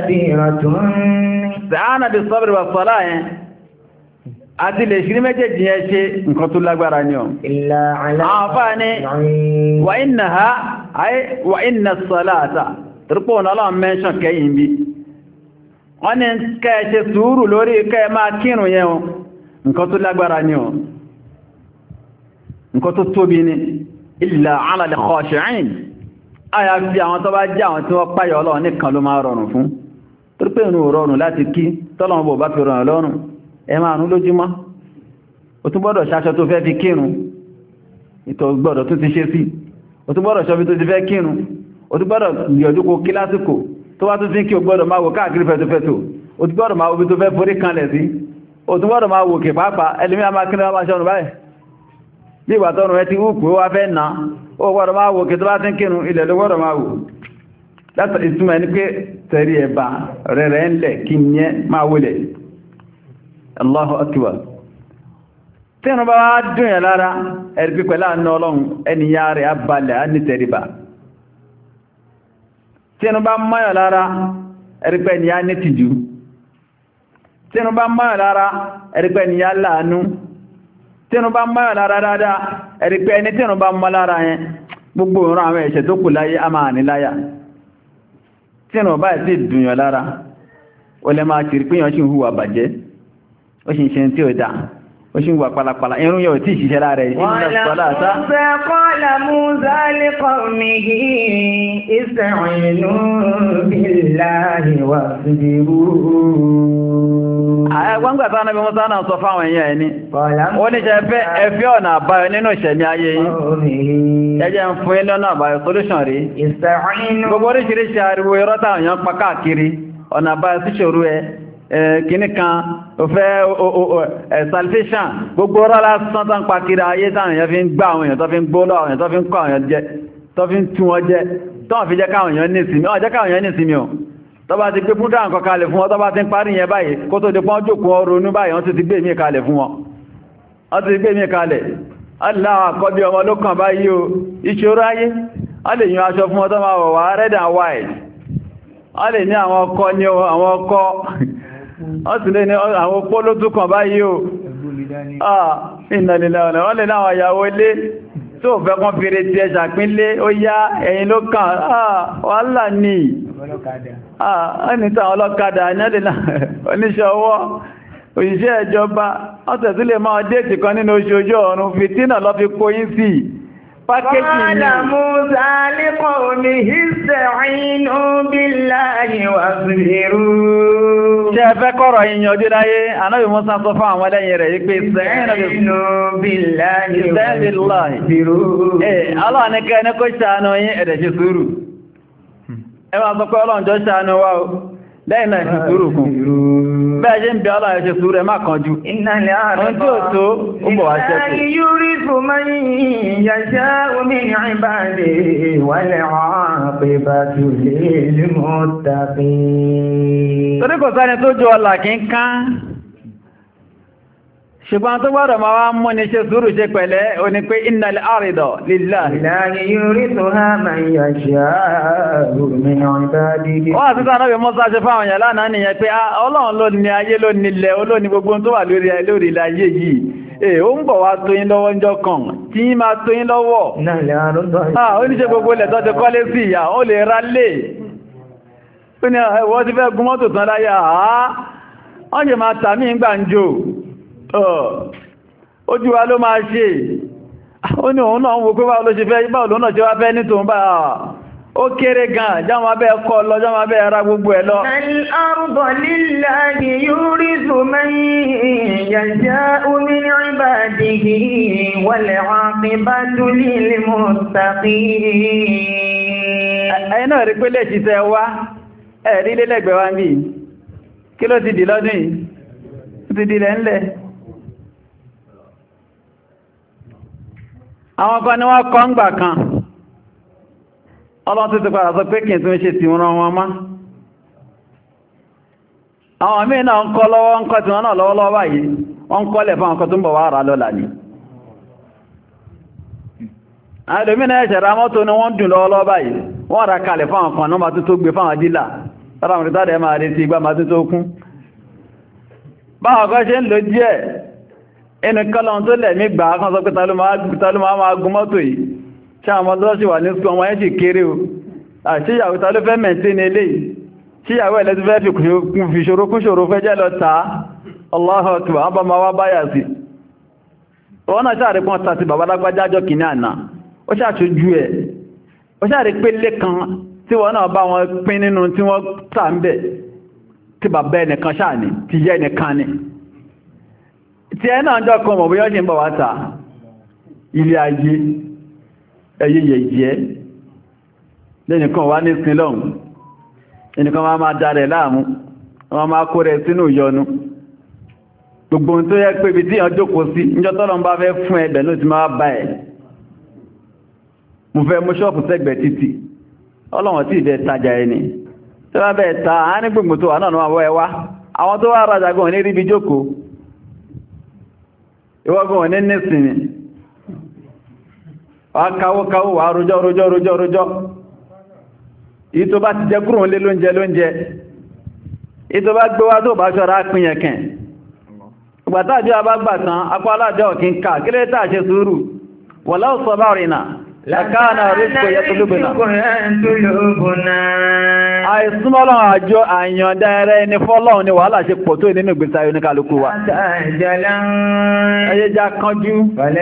ìsìláánà bí sọ́bìrì wà sọ́lá yẹn àti lè ṣírí méjèèjì yẹn ṣe nǹkan tó lágbára ní ọ. àǹfà ní wà iná ha wà iná sọ́lá àtà trípò náà mẹ́ṣàn kẹ́yìn bí wọ́n ni kẹ́ẹ̀ṣe sùúrù lórí kẹ́ẹ̀ máa kírun yẹn nǹkan tó lágbára ní ọ nǹkan tó tóbi ní illa ala al-khashi'in àyà fi àwọn tó bá jẹ́ àwọn tí wọ́n páyà Ọlọ́run nìkan ló máa rọrùn fún torí pé inú rọrùn láti kí tọ́lọ́run bò bá fi rọrùn lọ́rùn ẹ máa rún lójúmọ́ o tún gbọ́dọ̀ ṣaṣọ tó fẹ́ fi kírun ìtọ̀ gbọ́dọ̀ tó ti ṣe sí o tún gbọ́dọ̀ ṣọ́bí tó ti fẹ́ kírun o tún gbọ́dọ̀ gbìyànjú kó kí lásìkò tó wá tún fi kí o gbọ́dọ̀ máa wò káàkiri fẹ́tofẹ́tò o tún gbọ́dọ̀ máa wo bí tó fẹ́ forí kanlẹ̀ sí o tún gbọ́dọ̀ máa wò kè pàápàá ẹlùmí a máa kí ní wọ́n máa ṣọ́run báyìí bí ìgbà tọ́run ẹ ti wùkú ó wá fẹ́ ná ó gbọ́dọ̀ máa wò kè tó bá ti ń kírun ilẹ̀ ló gbọ́dọ̀ máa wò láti ìtumọ̀ ní pé tẹ̀rí ẹ̀bà rẹ̀ rẹ̀ ń lẹ̀ kí ní máa wọlẹ̀ Allahu akbar tí ẹnu bá wá dùn yẹn lára ẹ̀rí pípẹ́ láàánú Ọlọ́run ẹniyàn rẹ̀ abalẹ̀ á ní tẹ̀ríba tí ẹnu bá mọ́yàn lára ẹ̀rí pẹ́ ẹniyàn ní tìjú tí ẹnu bá mọ́yàn lára ẹ̀rí pẹ́ ẹniyàn láàánú tí ẹnu bá mọ́yàn lára dáadáa ẹ̀rí pẹ́ ẹni tí ẹnu bá mọ́ lára yẹn gbogbo ìran àwọn ẹ̀ṣẹ̀ tó kù láyé a máa ní láyà tí ẹnu bá ti dùn yàn lára ó lẹ máa tìrí pé yàn sì ń hùwà bàjẹ́ ó sì ń ṣe tí ó dáa ó ṣe ń wà pàlàpàlà irun yóò tí ìṣiṣẹ́ láàrẹ̀ qala Musa li qawmihi ista'inu billahi wasbiru. Àgbàǹgbà tí Ànábì Mùsá náà sọ fáwọn èèyàn ẹni, ó ní ṣe ẹfẹ́ ọ̀nà àbáyọ nínú ìṣẹ̀mí ayé yìí. Ẹjẹ́ ń fún ilé ọ̀nà àbáyọ solution rí. Gbogbo oríṣiríṣi ariwo irọ́ táwọn èèyàn pa káàkiri, ọ̀nà àbáyọ síṣòro ẹ. Kìní kan òfẹ́ salvation gbogbo rọ́lá sọ́tán pàkiri ayé táwọn èèyàn fi ń gbá àwọn èèyàn tó fi ń gbólọ́ àwọn èèyàn tó fi ń kọ́ àwọn èèyàn jẹ tó fi ń tún wọn jẹ tó wọ́n fi jẹ́ káwọn èèyàn ní ìsinmi ọjọ́ káwọn èèyàn ní ìsinmi ọ̀ tó bá ti gbé púdà nǹkan kalẹ̀ fún wọn tó bá ti ń parí yẹn báyìí kó tó di pọ́n jókòó ọrọ̀ onú báyìí wọ́n ti ti gbé mí kalẹ̀ fún wọn wọ́n ti gbé mí kalẹ̀ aláwọ̀ àkọ́bí ọmọ ló kàn báyìí o ìṣòro ayé a lè yan aṣọ fún wọn tó máa wọ̀ wá red and white a lè ní àwọn ọkọ ní àwọn ọkọ wọ́n sì lè ní àwọn opó ló tún kàn báyìí o ah ìnàlélẹ̀ ọ̀nà wọ́n lè láwọn ìyàwó ilé tó fẹ́ kán fèrè tí ẹ ṣàpínlé ó yá ẹ̀yìn ló kàn ah wàhálà ní ah ẹni tàwọn ọlọ́kadà oníṣẹ́ ọwọ́ òṣìṣẹ́ ìjọba ọ̀sẹ̀ tí lè máa déètì kan nínú oṣoojú ọ̀run fìtínà lọ fi kó yín sí pákéjì ní qala Musa li qawmihi ista'inu billahi wasbiru. Ṣé ẹ fẹ́ kọ́rọ̀ ìyànjú láyé, Ànábì Mùsá sọ fún àwọn ẹlẹ́yìn rẹ̀ yìí pé ista'inu billahi wasbiru. Allah ní kẹ́ ní kó ṣàánú yín ẹ̀dẹ̀ ṣe sùúrù. Ẹ máa sọ pé Ọlọ́run jọ ṣàánú wa o, lẹ́yìn náà ṣe sùúrù kún. Bẹ́ẹ̀ ṣe ń bẹ Ọlọ́run ṣe sùúrù ẹ má kánjú. Ohun tí ó tó, ó bọ̀ wá ṣẹ́kù. Yurithu man yasha'u min ibadihi wal 'aqibatu lil muttaqin. Torí kò sẹ́ni tó jọ ọlà kí ń kán. Ṣùgbọ́n tó gbọ́dọ̀ máa wá mú ní ṣe sùúrù ṣe pẹ̀lẹ́ o ní pé innal arida lillahi. Lillahi yurithuha man yasha'u min ibadihi. Wọ́n àti sáà náà bí Mùsá ṣe fáwọn èèyàn lánàá nìyẹn pé Ọlọ́run ló ní ayé ló nílẹ̀ olóní gbogbo tó wà lórí ilẹ̀ ayé yìí. Ee, ó ń bọ̀ wá tó yín lọ́wọ́ ńjọ́ kan, tí yín máa tó yín lọ́wọ́. Ah, ó ní ṣe gbogbo ilẹ̀ tó ti kọ́lé sí ìyá, ó lè ra lè. Ó ní ẹ̀wọ́ ti fẹ́ gun mọ́tò tán láyé àá, wọ́n ṣe máa tàmí ń gbàǹjò. Ojú wa ló máa ṣe. Ó ní òun náà ń wo pé báwo ló ṣe fẹ́, báwo ló náà ṣe wá fẹ́ ní tòun bá ó kéré gan, jáwọn abẹ́ kọ́ lọ, jáwọn abẹ́ ra gbogbo ẹ̀ lọ. Al-ardu lillahi yurithu man yasha'u min ibadihi wal 'aqibatu lil muttaqin. Ẹ̀yin náà rí pé lè ṣiṣẹ́ wá, ẹ̀rí lélẹ́gbẹ̀ẹ́ wá ń bí. Kí ló ti dì lọ́dún yìí? Ó ti dìlẹ̀ ńlẹ̀. Àwọn kan ni wọ́n kọ́ ń gbà kan. Ọlọ́run tó ti padà sọ pé kí n tún ṣe ti wọn wọn má. Àwọn míì náà ń kọ́ lọ́wọ́ ń kọ́ tí wọ́n náà lọ́wọ́lọ́wọ́ báyìí, wọ́n ń kọ́lẹ̀ fún àwọn tó ń bọ̀ wá rà lọ́la ni. Àwọn ìdòmínà ẹ̀ṣẹ̀ ra mọ́tò ni wọ́n dùn lọ́wọ́lọ́wọ́ báyìí, wọ́n ra kalẹ̀ fún àwọn kan náà máa tó tó gbé fáwọn dílà, lára àwọn ìtàdẹ̀ máa rí sí igbá máa tó tó kún. Báwọn kan ṣe ń lò díẹ̀, inú kọ́lọ̀ tó lẹ̀mí gbà kan sọ pé tàlú máa gun mọ́tò yìí. Ṣé àwọn ọmọdé ṣì wà ní ṣùgbọ́n wọ́n yẹ́ sì kéré o. Àṣíyàwó ta ló fẹ́ mẹ́ntí ní ilé yìí. Ṣíyàwó ẹ̀lẹ́ tó fẹ́ fi ṣòro kún ṣòro fẹ́ jẹ́ lọ tàá. Allahu Akbar, wọ́n bá ma wá báyà sí. Wọ́n náà ṣàrí pọ́n tàti bàbá lágbájájọ́ kìíní àná. Ó ó ṣàṣojú ẹ̀ ó ṣàrí pé lé kan tí wọ́n náà bá wọn pín nínú tí wọ́n tà ń bẹ̀ tí bàbá ẹnìkan ṣáà ní ti jẹ́ ẹnìkan ní tí ẹ náà jọ kan mọ̀ bóyá ṣe ń bọ̀ wá ta ilé ayé ẹyẹ yẹ̀yẹ́ lẹ́nìkan wá ní sinlọ́n ẹnìkan máa máa darẹ̀ láàmú wọ́n máa kó rẹ̀ sínú ìyọnu gbogbo ohun tó yẹ pé ibi tí ìyàn jókòó sí níjọ́ tọ́lọ́n bá fẹ́ fún ẹbẹ̀ ló ti máa bá ẹ̀ mo fẹ́ mú ṣọ́ọ̀pù sẹ́gbẹ̀ẹ́ títì ọlọ́wọ̀n tí ìfẹ́ tajà ẹni tí wọ́n bẹ́ẹ̀ ta á ní gbogbo tó wà náà wọ́n ẹwà àwọn tó wá rajà gan ní ríbi jókòó ìwọ́gbọ̀n ní nísìnyí wà káwó káwó wà rojọ́ rojọ́ rojọ́ rojọ́ ìyí tó bá ti jẹ kúrò lé lóúnjẹ lóúnjẹ ìyí tó bá gbé wá tó bá ṣọ́ra pínyẹ̀kẹ̀ ìgbàtàjọ́ abágbàtàn apá alájọ́ òkín ká kí lè tàà ṣe sùúrù walau sabarina lakana rizqu yatlubuna àìsúnmọ́lọ́ àjọ àyàndá ẹrẹ́ ní fọ́lọ́un ni wàhálà ṣe pọ̀ tó nínú ìgbésí ayé oníkàlùkù wa ẹyẹjá kanjú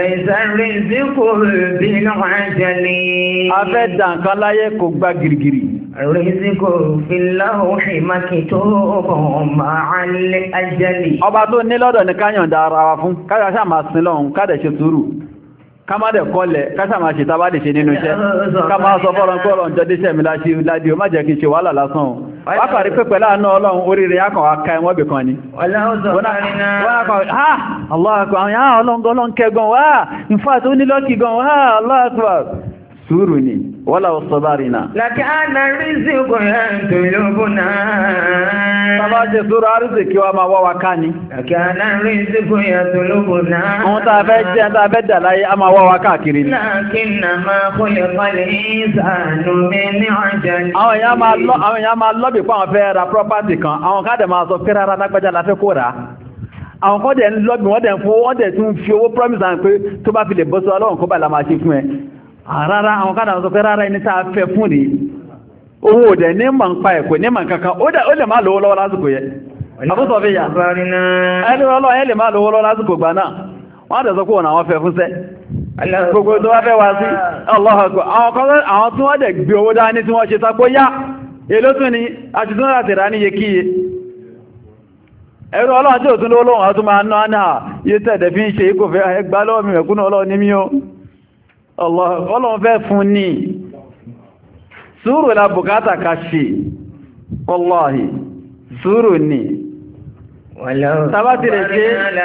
afẹ́ dànkan láyé kò gbá gìrìgìrì Rizqu fil lawhi maktubun ma'al ajali. Ọba tó ní lọ́dọ̀ ní káyàndá ara wa fún káyà sáà máa sin lọ́hun káàdẹ̀ ṣe sùúrù ká má dẹ̀ kọlẹ̀ káṣà máa ṣe tàbá lè ṣe nínú iṣẹ́ ká máa sọ fọ́lọ́n kọ́lọ̀ ń jọdé ṣẹ́mi láti ládí o má jẹ́ kí n ṣe wàhálà lásán o wákàrí pé pẹ̀lú àánú ọlọ́run oríire akọ̀ aka ẹwọ́n bì kan ni sùúrù ni wọ́lá ọ̀sọ̀bárìnà. Lakana rizqu yatlubuna. Bàbá jẹ́ sùúrù àrísì kí wá máa wá wa ká ní. Lakana rizqu yatlubuna. Àwọn tàà fẹ́ jẹ́ tàà fẹ́ dà láyé a máa wá wa káàkiri ni. Lakinnama khuliqal insanu min ajal. Àwọn èèyàn máa lọ́bì fún àwọn fẹ́ ra property kan, àwọn káàdẹ̀ máa sọ fẹ́ rárá lágbájá la fẹ́ kó rà. Àwọn kọ́ dẹ̀ ń lọ́bì wọ́n dẹ̀ ń fún wọ́n dẹ̀ tún fi owó promise àwọn pé tó bá fi lè bọ́ sí ọlọ́run kó bá la máa ṣe fún ẹ. Rárá àwọn kádà sọ pé rárá ẹni tàà fẹ́ fún rí owó òdẹ̀ ní mọ̀ ń pa ẹ̀kọ́ ní mọ̀ kankan ó lè máa lówó lọ́wọ́ lásìkò yẹ àbúsọ̀ fi yà ẹni ọlọ́ ẹ lè máa lówó lọ́wọ́ lásìkò gbà náà wọ́n tẹ̀ sọ pé òun àwọn fẹ́ fún sẹ́ gbogbo tó wá fẹ́ wá sí àwọn tí wọ́n dẹ̀ gbé owó dání tí wọ́n ṣe sọ pé yá èló tún ni àṣìtún láti rà níye kíye ẹ̀rọ ọlọ́run tí ò tún lówó lọ́wọ́ àtún máa ná náà yé tẹ̀dẹ̀ fi ń ṣe ikò fẹ́ ẹgbá lọ́wọ́ mi mẹ̀kúnnà ọlọ́run ní mí ó Ọlọ́run fẹ́ fún ní sùúrù la bùkátà ká ṣe wallahi sùúrù ní tàbátí lè ṣe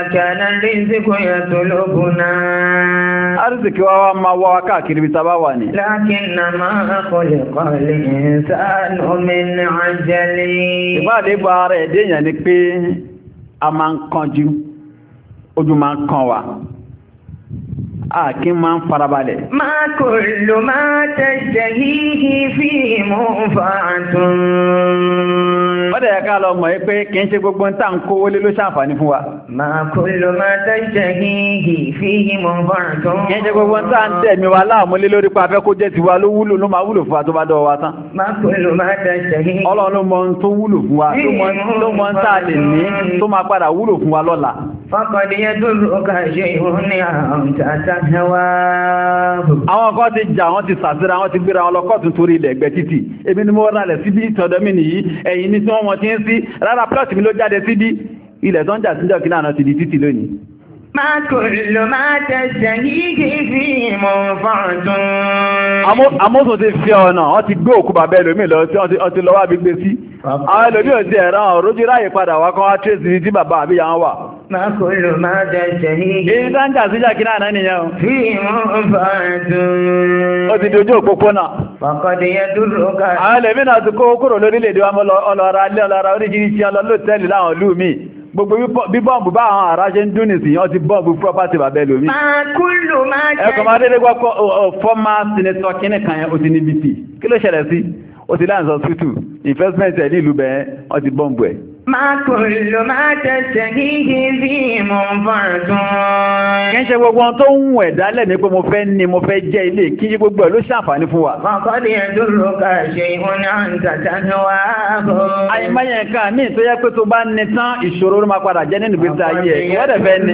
arziki wá wá máa wá káàkiri bí tàbá wà ní lakinnama khuliqal insanu min ajali. ìbáàlébà ara ẹ̀dẹ́yàn ni pé a máa ń kánjú ojú máa ń kán wa àkí máa ń farabalẹ̀. Ma kullu ma tashtahihi fihi munfa'atun. Ó dẹ̀ ká lọ mọ̀ pé kì í ṣe gbogbo ń tà ń kó wọlé ló ṣàǹfààní fún wa. Ma kullu ma tashtahihi fihi munfa'atun. Kì í ṣe gbogbo ń tà ń tẹ̀mí wa láàmúlé lórí pa afẹ́ kó jẹ́ tiwa ló wúlò ló máa wúlò fún wa tó bá dọ̀ wa tán. Ma kullu ma tashtahihi. Ọlọ́run ló mọ ohun tó wúlò fún wa tó mọ ń tà lè ní tó máa padà wúlò fún wa lọ́la. Faqad yadurruka shay'un amtata. Àwọn kan ti jà wọ́n ti sàtíra wọ́n ti gbéra wọn lọ́kọ̀tún torí ilẹ̀ ẹgbẹ̀ títì èmi ni mo rálẹ̀ síbí ìtọ̀dọ̀mí nìyí ẹ̀yìn ní tí wọ́n wọ́n ti ń sí rárá plọ́tì mi ló jáde síbí ilẹ̀ tó ń jà síjọ́ kí náà ti di títì lónìí. Ma kullu ma tashtahihi fihi munfa'atun. Amósùn ti fi ọ̀nà wọ́n ti gbé òkú bàbá ẹlòmí lọ tí wọ́n ti lọ́wọ́ bí gbé sí àwọn ẹlòmí ò ti ẹ̀rọ òrójú ráyè padà wá kan wá tírèsì tí bàbá àbí yàn wà. Ma kullu ma tashtahihi. Èyí tó ń jà síjà kí náà nìyẹn o. Fihi munfa'atun. Ó ti dojú òpópónà. Faqad yadurruka. Àwọn ẹlòmí náà ti kó kúrò lórílẹ̀-èdè wa ọlọ́ra alẹ́ ọlọ́ra oríṣiríṣi ọlọ́lọ́tẹ́lì láwọn ìlú mi. Gbogbo bí bọ́m̀bù bá àwọn ará ṣe ń dún nìsìn yán ti bọ́m̀bù property bàbá ẹlòmí. Ma kullu ma tashtahihi. Ẹkọ̀ máa dédé gbọ́kọ́ fọ́mà sinetọ̀ kíní kan yẹn ó ti ní B P. Kí ló ṣẹlẹ̀ sí? Ó ti láǹsọ̀ tútù, investment ẹ̀ ní ìlú bẹ̀ẹ́, ó ti bọ́m̀bù ẹ̀. máa kò lò máa tẹ̀sẹ̀ kíkì sí ìmọ̀ fàtún. Kí ń ṣe gbogbo ohun tó ń wù ẹ̀dá lẹ́ni pé mo fẹ́ ní mo fẹ́ jẹ́ ilé kí ṣe gbogbo ẹ̀ ló ṣàǹfààní fún wa. Fàkọ́dé ẹ̀dúró ká ṣe ìhun ní àǹtàtà ní wá bọ̀. Àìmọye nǹkan míì tó yẹ pé tó bá ní tán ìṣòro ló máa padà jẹ́ nínú ìgbésí ayé ẹ̀ kí wọ́n dẹ̀ fẹ́ ní.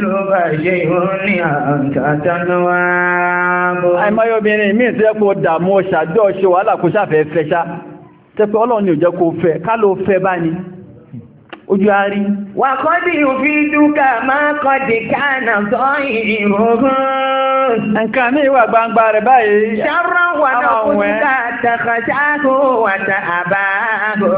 Àìmọye obìnrin míì tó yẹ kó dààmú ṣàjọ́ ṣe wàhálà kó ṣàfẹ́ fẹ́ ṣá. Tẹ́pẹ́ Ọlọ́run ni ò jẹ́ kó fẹ́ ká ló fẹ́ bá ní. Ojú àárí. Wà kọ́dí òfin dúkà máa kọ́dí káànà sọ ìròhún. Nǹkan ní ìwà gbangba rẹ̀ báyìí. Ṣọ́rọ̀ wà náà kú dúkà tàkàṣákò wà tà àbáàbò.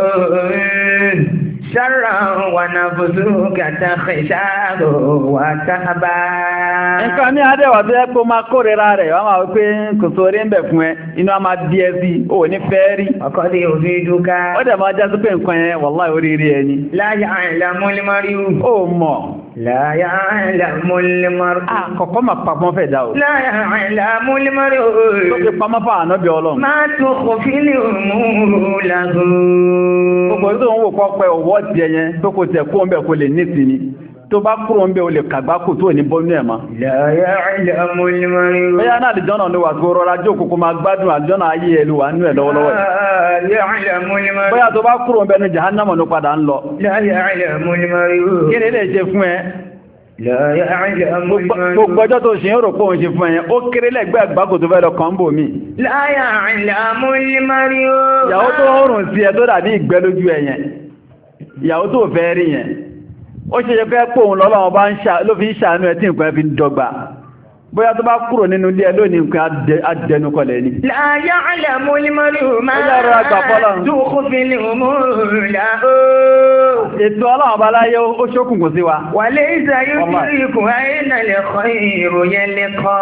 Ṣọ́rọ̀ wà náà kú dúkà tàkàṣákò wà tà àbáàbò. Nǹkan ní adẹ́wà tó yẹ kó máa kórìíra rẹ̀, wọ́n máa wípé kò sórí ń bẹ̀ fún ẹ, inú a máa bí ẹ sí, ò ní fẹ́ rí. Ọkọ̀dé òfin dúkà. Ó dẹ̀ máa jásí pé nǹkan yẹn wàláhì oríire ẹni. Láyé àìlàmú lè máa rí ó mọ̀. Láyé àìlàmú lè máa rí. Àkọ́kọ́ máa papọ̀ fẹ́ dá o. Láyé àìlàmú lè máa rí o. Tó fi pamọ́ fún ànábì Ọlọ́run. Máa tó kò fi lè mú lágùn. Gbogbo tó ń wò kọ́ pẹ́ ọwọ́ tiẹ̀ yẹn tó kò tẹ̀ kó ń bẹ̀ kó lè ní sí ni. Tó bá kúrò ń bẹ̀ o lè kàgbákò tó ní bọ́nú ẹ̀ mọ́. Láyé àìlàmú lè máa rí o. Bẹ́yà náà àlìjọ́nà ló wà tó rọra jókòó kó máa gbádùn àlìjọ́nà ayé ẹ̀ ló wà nú ẹ̀ lọ́wọ́lọ́wọ́. Láyé àìlàmú lè máa rí o. Bóyá tó bá kúrò ń bẹ̀ ní Jahannama ló padà ń lọ. Láyé àìlàmú lè máa rí o. Kí ni lè ṣe fún ẹ? Láyé àìlàmú lè máa rí o. Gbogbo ọjọ́ tó ṣe ń rò pé òun ṣe fún ẹ, ó kéré lẹ́gbẹ́ àgbákò tó fẹ́ lọ kàn ń bò mí. Láyé àìlàmú lè máa rí o. Ìyàwó tó rùn sí ẹ tó dàbí ìgbẹ́ lójú ẹ yẹn. Ìyàwó tó fẹ́ rí yẹn. Ó ṣe ṣe fẹ́ pòun lọ́lọ́wọ́ bá ló fi ń ṣàánú ẹ tí nǹkan ẹ fi ń dọ́gba. Bóyá tó bá kúrò nínú ilé ẹ lónìí nǹkan adẹnukọlẹ̀ ni. Láyé àlàmú lè máa rí o máa tó kó fi lè mú là ó. Ètò Ọlọ́run bá láyé ó ṣókùnkùn sí wa. Wà lè ìsàyú sí ikùn àìnà lè kọ́ ìròyìn lè kọ́.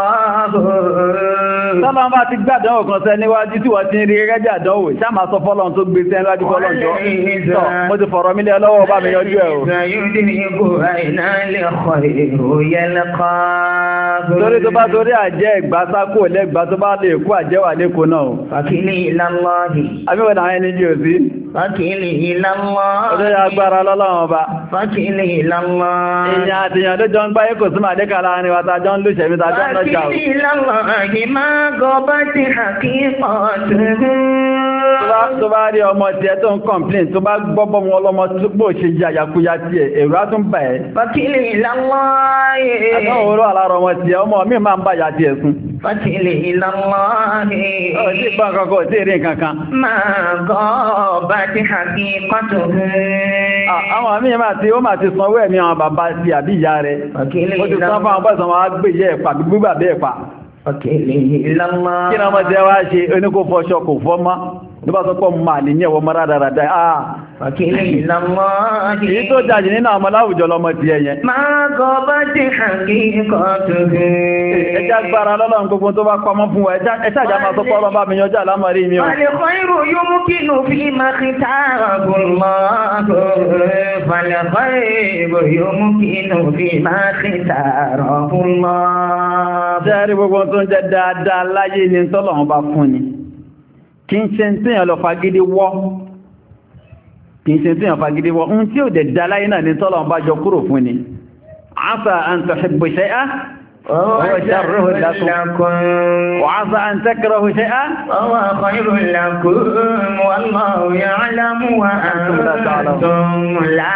Tọ́lọ́run bá ti gbàdánwò kan sẹ́ níwájú tí wọ́n ti ń rí gẹ́gẹ́ bí àdánwò. Ṣá máa sọ fọ́lọ́run tó gbé sẹ́ níwájú fọ́lọ́run jọ. Mo ti fọ̀rọ̀ mi lé lọ́wọ́ bá mi yanjú ẹ̀ o. Ìsàyú sí ikùn àìnà lè kọ́ ìròyìn lè kọ́. Torí tó bá torí àjẹ́ ìgbà sákò lẹ́gbà tó bá lè kú àjẹ́wà lẹ́kọ̀ọ́ náà. Fàkílì ìlàlọ́hì. Àbíwọ̀n àwọn ẹni jí ò sí. Fàkílì ìlàlọ́hì. Ọdún ya agbára lọ́lọ́wọ́n ọba. Fàkílì ìlàlọ́hì. Èèyàn àti èèyàn ló jọ ń gbáyé kò sí màdékà láàrin wa tàjọ́ ń lù ṣẹ̀mí tàjọ́ ń lọ́jà o. Fàkílì ìlàlọ́hì máa gọ bá ti hàkíkọ̀ tó bá rí ọmọ tí ẹ tó ń kọ̀mplín tó bá gbọ́bọ́ wọn ọlọ́mọ tó gbò ṣe jẹ́ àyàkúyà tí ẹ èrò á tún bà ẹ́. Fàkílì ìlàlọ́hì. Àtàwọn oró alára ọmọ tí ẹ ọmọ mi máa ń bàyà tí ẹ sún. Fàkílì ìlàlọ́hì. Ó sì gbọ́ nǹkan kan, ó sì rí nǹkan kan. Máa gọ bá ti hàkíkọ̀ tó àwọn àmì máa ti ó máa ti sanwó ẹ̀mí àwọn bàbá sí àbí ìyá rẹ̀. Ó ti sán fún àwọn bọ́sàn wọn á gbé ìyẹ́ ẹ̀pà gbígbà bí ẹ̀pà. Kí ni ọmọ tí ẹ wá ṣe oníkó fọṣọ kò fọ́ mọ́? Ló bá sọ pọ̀ máa lè ní ẹwọ mọ́ rádáradá. Èyí tó jàjì nínú àwọn aláwùjọ lọmọ ti ẹyẹn. Máa gọ bá ti hàkí ikọ̀ tó gẹ́. Ẹjá gbára lọ́lọ́run gbogbo tó bá pamọ́ fún wa. Ẹjá àjá máa sọ pọ́lọ́ bá mi yanjú àlámọ̀rí mi o. Fàlẹ̀kọ́ ìrò yóò mú kí ló fi máa kí tààgùn lọ́gọ́. Fàlẹ̀kọ́ ìrò yóò mú kí ló fi máa kí tààgùn lọ́gọ́. Jẹ́rí gbogbo tó ń jẹ́ dáadáa láyé ni tọ́lọ́run bá fún ni. Kí ń ṣe tí èèyàn lọ fagídí wọ́. Kì í ṣe tí èèyàn fagídí wọ́. Ohun tí ó dẹ̀ dá láyé náà ni tọ́lọ́run bá jọ kúrò fún ni. Asa an tuhibbu shay'an wa huwa sharrun lakum. Wa asa an takrahu shay'an wa huwa khayrun lakum. Wallahu ya'lamu wa antum la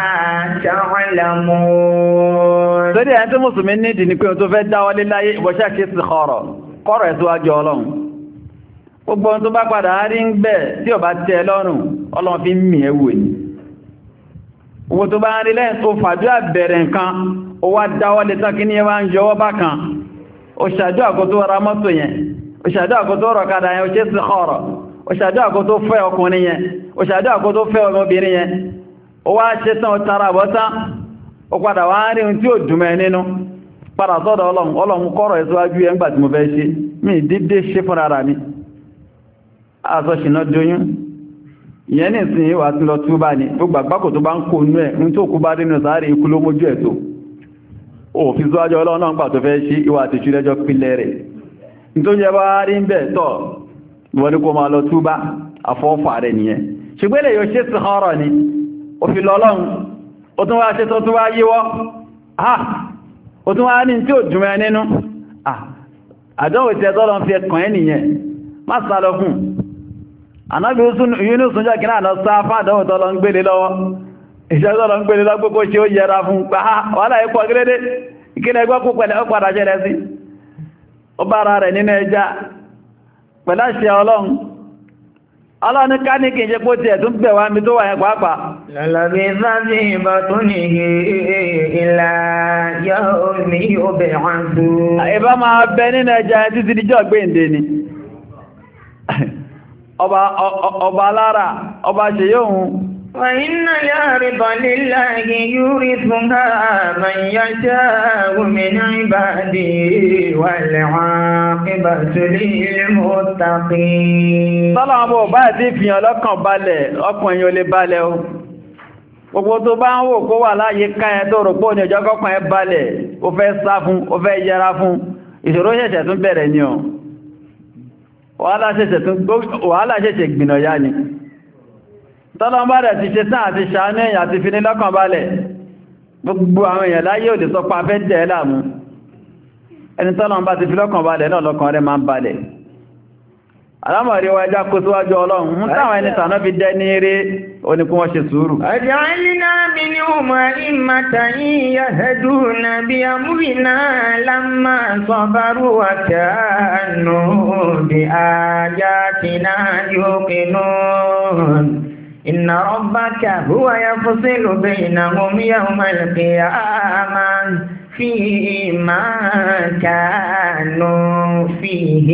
ta'lamun. Torí ẹni tí Mùsùlùmí ní ìdí ni pé o tó fẹ́ dáwọ́lé láyé ìwọ̀ṣà kìí sí kọ̀rọ̀. Kọ́rọ̀ ẹ̀ tó wájú Ọlọ́run. Gbogbo ohun tó bá padà rí ń bẹ̀ tí ó bá tẹ́ lọ́rùn Ọlọ́run fi ń mì ẹwò ní. Owó tó bá rí lẹ́yìn tó fàájú àbẹ̀rẹ̀ nǹkan ó wá dáwọ́lé tán kí ní ẹwà ń yọwọ́ bá kan. Ó ṣàdú àkótó ra mọ́tò yẹn, ó ṣàdú àkótó rọ̀ kadà yẹn, ó ṣe sí kọ̀rọ̀, ó ṣàdú àkótó fẹ́ ọkùnrin yẹn, ó ṣàdú àkótó fẹ́ ọmọbìnrin yẹn. Ó wá ṣe tán ó tara bọ́ tán, ó padà wá rí ohun tí ó dùnmẹ́ nínú. Padà sọ́dọ̀ Ọlọ́run, Ọlọ́run kọ́rọ̀ ẹ̀síwájú ẹ̀ ńgbà tí mo fẹ́ ṣe, mí dídé ṣe fún ara mi. Àṣọ́ṣìná dóyún ìyẹn ní ìsìn ìwà tí lọ túbá ní gbogbo àgbákò tó bá ń kó inú ẹ̀ ń tó kú bá dínú sáré ikú ló mójú ẹ̀ tó òfin tó ájọ́ Ọlọ́run náà ń pàtó fẹ́ sí ìwà àti ìṣúlẹ́jọ́ pílẹ̀ rẹ̀ tó jẹ́ bá rí ń bẹ̀ tọ́ wọ́n ní kó máa lọ túbá àfọ́fà rẹ̀ nìyẹn ṣùgbẹ́lẹ̀ yóò ṣe sí ọ̀rọ̀ ni òfin lọ́lọ́run ó tún wá ṣe tó tún wá yíwọ́ ah ó tún wá ní tí ò dùn ẹ nínú ah àdánwò tí ẹ̀tọ́ lọ fi ẹkàn ẹ́ nìyẹn má sá lọ fún Ànábì Yúnúsù jẹ́ kí náà lọ sá fún àdánwò tó lọ ń gbélé lọ́wọ́ iṣẹ́ tó lọ ń gbélé lọ gbogbo ṣe ó yẹra fún pa wàhálà ipò gẹ́gẹ́dẹ́ ìkílẹ̀ gbọ́ púpẹ̀lẹ̀ ó padà ṣẹlẹ̀ sí ó bá ara rẹ̀ nínú ẹja pẹ̀lá ṣe Ọlọ́run Ọlọ́run ní ká ní kí n ṣe pó ti ẹ̀tún bẹ̀ wá mi tó wà yẹn pàápàá. Lọ́lọ́bí sáàbí ìbátún ní ìlà yóò ní ọbẹ̀ àǹtú. Ìbá máa bẹ nínú ẹja ẹ títí díjọ́ gbéǹde ni. Ọba alára, ọba ṣe yóò hun. وَإِنَّ الْأَرْضَ لِلَّهِ يُورِثُهَا مَن يَشَاءُ مِنْ عِبَادِهِ وَالْعَاقِبَةُ لِلْمُتَّقِينَ. Tọ́lá ọmọ ọba àti ìfihàn lọ́kàn balẹ̀, ọkàn èèyàn lè balẹ̀ o. Gbogbo tó bá ń wò kó wà láyé káyẹ tó rò pé ní ọjọ́ kọ́kàn ẹ balẹ̀, ó fẹ́ sá fún, ó fẹ́ yẹra fún, ìṣòro ṣẹ̀ṣẹ̀ tún bẹ̀rẹ̀ ni o. Wàhálà ṣẹ̀ṣẹ̀ gbìnà yá ni. Tọ́lọ́mbà rẹ̀ ti ṣe tán àti ṣàánú èèyàn àti fi ní lọ́kàn balẹ̀. Gbogbo àwọn èèyàn láyé ò lè sọ pa fẹ́ jẹ́ láàmú. Ẹni tọ́lọ́mbà ti fi lọ́kàn balẹ̀ náà lọ́kàn rẹ̀ máa ń balẹ̀. Alámọ̀rí wa ẹjá kó síwájú Ọlọ́run. Mú táwọn ẹni tàná fi dẹ́ ní eré oníkún wọ́n ṣe sùúrù. Aj'alna minhum a'immatan yahduna bi amrina lamma sabaru wa kanu bi ayatina yuqinun. إن ربك هو يفصل بينهم يوم القيامة فيما كانوا فيه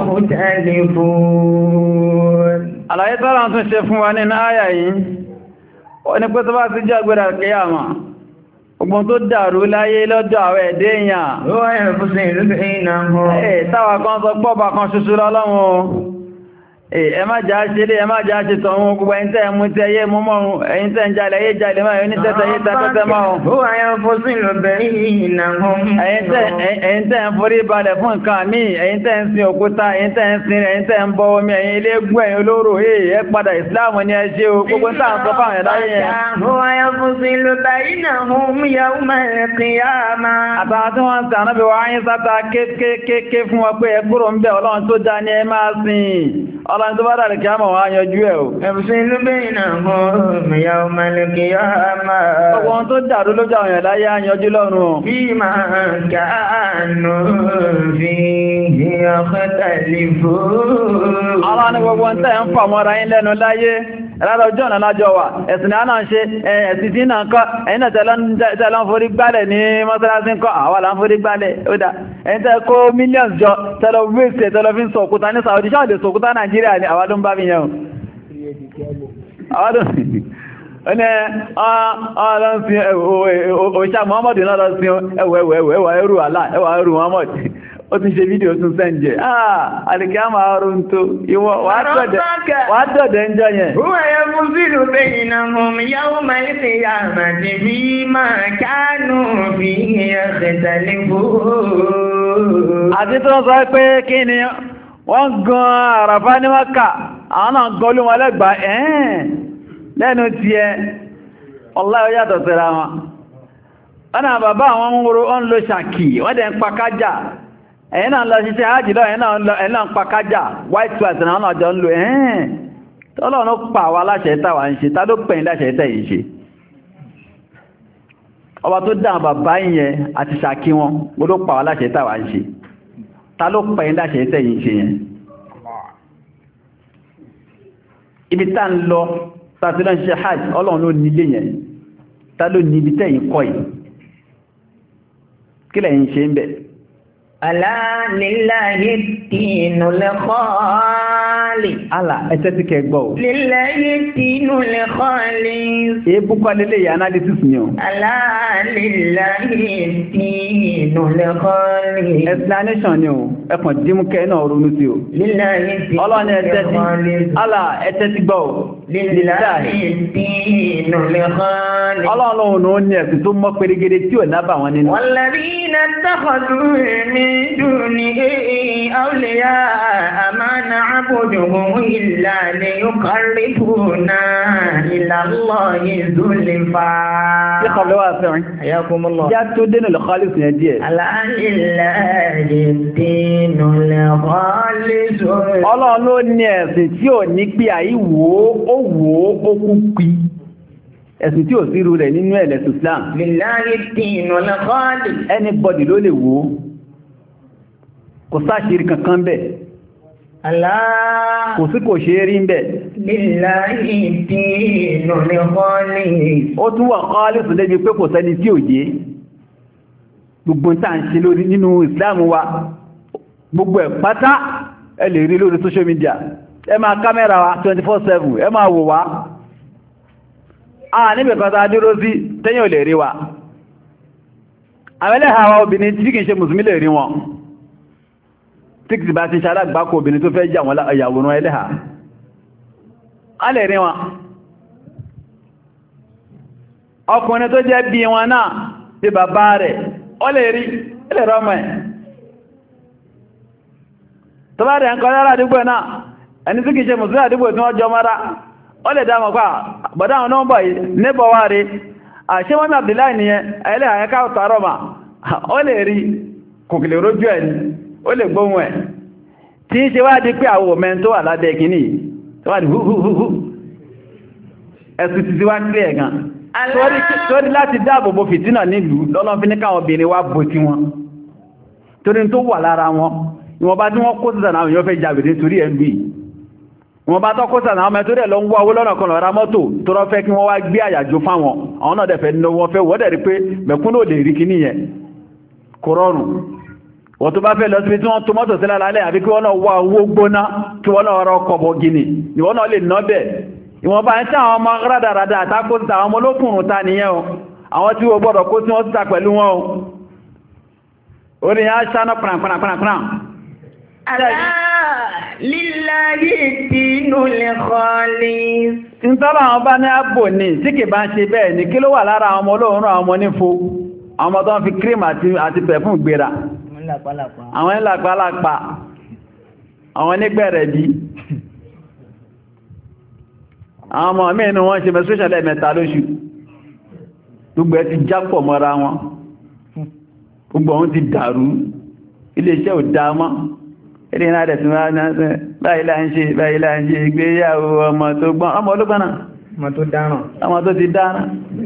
يختلفون. Àlàyé tọ́lá tún ṣe fún wa nínú àyà yìí, ó ní pé tó bá ti jẹ́ àgbẹ̀rẹ̀ àkíyàmà, ogun tó dàrú láyé lọ́dọ̀ àwọn ẹ̀dẹ́ èèyàn. Ó wá يفصل بينهم. Ẹ̀ táwà kan sọ pọ́bà kan ṣoṣo lọ́lọ́run. Ẹ má jà ṣe lé, ẹ má jà ṣe tọ̀hún gbogbo ẹ̀yin tẹ́ mú tẹ́ yé mú mọ́rún, ẹ̀yin tẹ́ ń jalè yé jalè máa yóò ní tẹ́tẹ́ yé tẹ́tẹ́ máa. Ó wà yóò fún sí lọ bẹ̀rẹ̀ ìnàhún. Ẹ̀yin tẹ́ ń forí balẹ̀ fún nǹkan míì, ẹ̀yin tẹ́ ń sin òkúta, ẹ̀yin tẹ́ ń sin, ẹ̀yin tẹ́ ń bọ omi, ẹ̀yin ilé gún ẹ̀yin olóró, ẹ padà ìsìláàmù ni ẹ ṣe o, gbogbo ń tàn sọ fáwọn ẹ̀dá yẹn. Ó wà yóò fún sí lọ bẹ̀rẹ̀ ìnàhún yawmal qiyamah. Àtàwọn tí wọ́n ń tàn náà bí wọ́n á yín sáta kéékèèké fún wọn pé ẹ kúrò ń bẹ̀ Ọlọ́run tó dá ní ẹ máa sìn. Ọlọ́run tó bá dàrí kí á mọ̀ wọ́n á yanjú ẹ̀ o. Yafsilu baynahum yawmal qiyamah. Ọgbọ̀n tó dàrú lójú àwọn ẹ̀dá yá yanjú lọ́run. Fima kanu fihi yakhtalifun. Ọlọ́run ni gbogbo ń tẹ́ ń fà mọ́ra yín lẹ́nu láyé. Ẹ̀lára ọjọ́ ọ̀nà lájọ wà, ẹ̀sìn àná ń ṣe, ẹ̀sìn tí náà kọ́, ẹ̀yin náà tẹ́lọ ń forí gbálẹ̀ ní mọ́sálásí kọ́, àwa là ń forí gbálẹ̀, ó dá. Ẹ̀yin tẹ́ kó mílíọ̀nù jọ, tẹ́lọ wéṣẹ̀ tẹ́lọ fi ń sọ òkúta ní Saudi, ṣáà lè sọ òkúta Nàìjíríà ní àwa ló ń bá mi yẹn. Ọ̀nà ọlọ́sìn òṣà Muhammadu náà lọ sí ẹwà ẹrù àlá, ẹwà ẹrù Muhammadu. Ó ti ṣe fídíò tún sẹ́ǹjẹ̀. Ah, àríkẹ́ máa rún tó, ìwọ wà dọ̀dẹ̀ ń jọ yẹn. Huwa yafsilu baynahum yawmal qiyamati fima kanu fihi yakhtalifun. Àti tó sọ pé kí ni wọ́n gan Àràfá ní Mákà, àwọn náà gan Olúmọ lẹ́gbà ẹ̀ẹ́n lẹ́nu tí ẹ, wallahi ó yàtọ̀ síra wọn. Wọ́n náà bàbá àwọn ń lo ṣàkì, wọ́n dẹ̀ ń pa kájà. Ẹ̀yin náà lọ ṣiṣẹ́ àjìlọ ẹ̀yin náà ń pa kájà white white náà náà jọ ń lo ẹ̀ẹ́n tọ́lọ́run pa wá láṣẹ ìtàwà ń ṣe tá ló pẹ̀yìn láṣẹ ìtà yìí ṣe ọba tó dá bàbá yẹn àti ṣàkí wọn ó ló pa wá láṣẹ ìtàwà ń ṣe tá ló pẹ̀yìn láṣẹ ìtà yìí ṣe yẹn ibi tá ń lọ tàbí lọ ṣe hajj Ọlọ́run ló nílé yẹn tá ló ní ibi tẹ́yìn kọ́ yìí kí lẹ́yìn ṣe ń bẹ̀ Alá lillahi dinul khalis. Àlà ẹ̀tẹ́ ti kẹgbọ́. Lillahi dinul khalis. Èébú kọ́ lélé yà analysis ni o. Alá lillahi dinul khalis. Explanation ni o. Ẹkàn dímú kẹ́ náà ronú sí o. Lillahi dinul khalis. Ọlọ́ni ẹ̀tẹ́ ti. Àlà ẹ̀tẹ́ ti gbọ́ o. lillahi dinul khalis. Ọlọ́run ló ní ẹ̀sìn tó mọ́ pérégedé tí ò nábà wọn nínú. walladhina ittakhadhu min dunihi awliya'a ma na'buduhum illa liyuqarribuna ila Allahi zulfa. Ṣé kọ̀ọ̀lẹ́ wà sẹ́rin? Hayyakumullah. Yá tó dinul khalis yẹn díẹ̀. Ala lillahi dinul khalis. Ọlọ́run ló ní ẹ̀sìn tí ò ní pé àìwò ó wò ó kú pí. Ẹ̀sìn tí ò sí irú rẹ̀ nínú ẹ̀lẹ́sìn Islam. Lillahi dinul khalis. Anybody ló lè wò ó. Kò sáṣìírí kankan bẹ̀. Allah. Kò sí kò ṣe rí ń bẹ̀. Lillahi dinul khalis. Ó tún wà khalis débi pé kò sẹ́ni tí ò yé. Gbogbo tá à ń ṣe lórí nínú Islam wa. Gbogbo ẹ̀ pátá ẹ lè rí lórí social media. Ẹ máa kámẹ́rà wa twenty-four seven. Ẹ máa wò wá. A níbẹ̀ kan tá dúró sí tẹ́yìn ò lè rí wa. Àwọn ẹlẹ́hàá wa obìnrin tí kìí ṣe Mùsùlùmí lè rí wọn. Tí kìí bá ti ṣe alágbàkọ̀ obìnrin tó fẹ́ jà wọn ìyàwòrán ẹlẹ́hàá. A lè rí wọn. Ọkùnrin tó jẹ́ bí wọn náà bí bàbá rẹ̀, ó lè rí, ó lè rọ́mọ ẹ̀. Tó bá rẹ̀ ń kọ́ lára àdúgbò náà, ẹni tí kìí ṣe Mùsùlùmí àdúgbò tí wọ́n jọ mọ́ra, ó lè dámọ̀ pa bọ̀dá àwọn nọ́mbà yìí níbọ̀ wá rí àṣẹ wọ́n Abdullahi nìyẹn ẹlẹ́ àyẹ́ká ọ̀tàrọ̀ ma ó lè rí kòkìlè rójú ẹ̀ ní ó lè gbóhùn ẹ̀ tí ń ṣe wá di pé àwọ̀ mẹ́rin tó wà lábẹ́ kìíní tó wà ní húhúhú ẹ̀sùn ti ti wá kílẹ̀ ẹ̀gán torí láti dáàbòbò fìtínà nílùú lọ́lọ́ fi ní káwọn obìnrin wá bò tí wọn torí tó wà lára wọn ìwọ̀n bá tí wọ́n kó sísà náà yóò fẹ́ jàbìrín torí ẹ̀ ń bí wọ́n bá tọ́kọ́ sànà àwọn mẹ́tò rẹ̀ lọ ń wá owó lọ́nà kan lọ ra mọ́tò tó rọ́ fẹ́ kí wọ́n wá gbé àyàjò fáwọn àwọn náà dẹ̀fẹ́ ní wọ́n fẹ́ wọ́dẹ̀ rí pé mẹ̀kún ló lè rí kí níyẹn kò rọrùn wọ́n tó bá fẹ́ lọ sí tí wọ́n tó mọ́tò sílẹ̀ lálẹ́ àbí kí wọ́n náà wá owó gbóná kí wọ́n náà rọ ọkọ̀ bọ̀ gini ni wọ́n náà lè ná bẹ̀ ìwọ̀n bá ń tí àwọn ọmọ rádaràdà àtàkó sí àwọn ọmọ olókùnrùn ta nìyẹn o àwọn tí wọ́n gbọ́dọ̀ kó sí wọ́n síta pẹ̀lú wọn o orí yẹn á ṣáná pàràpàràpàrà Lillahi dinul khalis. Ń tọ́lá àwọn bá ní àbò ní tí kì bá ń ṣe bẹ́ẹ̀ ní kí ló wà lára àwọn ọmọ olóòrùn àwọn ọmọ nífo, àwọn ọmọ tó ń fi cream àti pẹ̀fún gbéra. Àwọn ìlàpàlápà, àwọn nígbẹ̀rẹ̀ bí. Àwọn ọmọ mẹ́nu wọ́n ṣe menstruation lẹ́ẹ̀mẹ́ta lóṣù. Gbogbo ẹ ti jápọ̀ mọ́ra wọn. Gbogbo wọn ti dàrú. Ilé iṣẹ́ ò dá mọ́. Ilé iná rẹ̀ tí wọ́n náà sẹ́ báyìí láń ṣe báyìí láń ṣe ìgbéyàwó ọmọ tó gbọ́n ọmọ olóògbọ́n náà ọmọ tó dáràn ọmọ tó ti dáràn.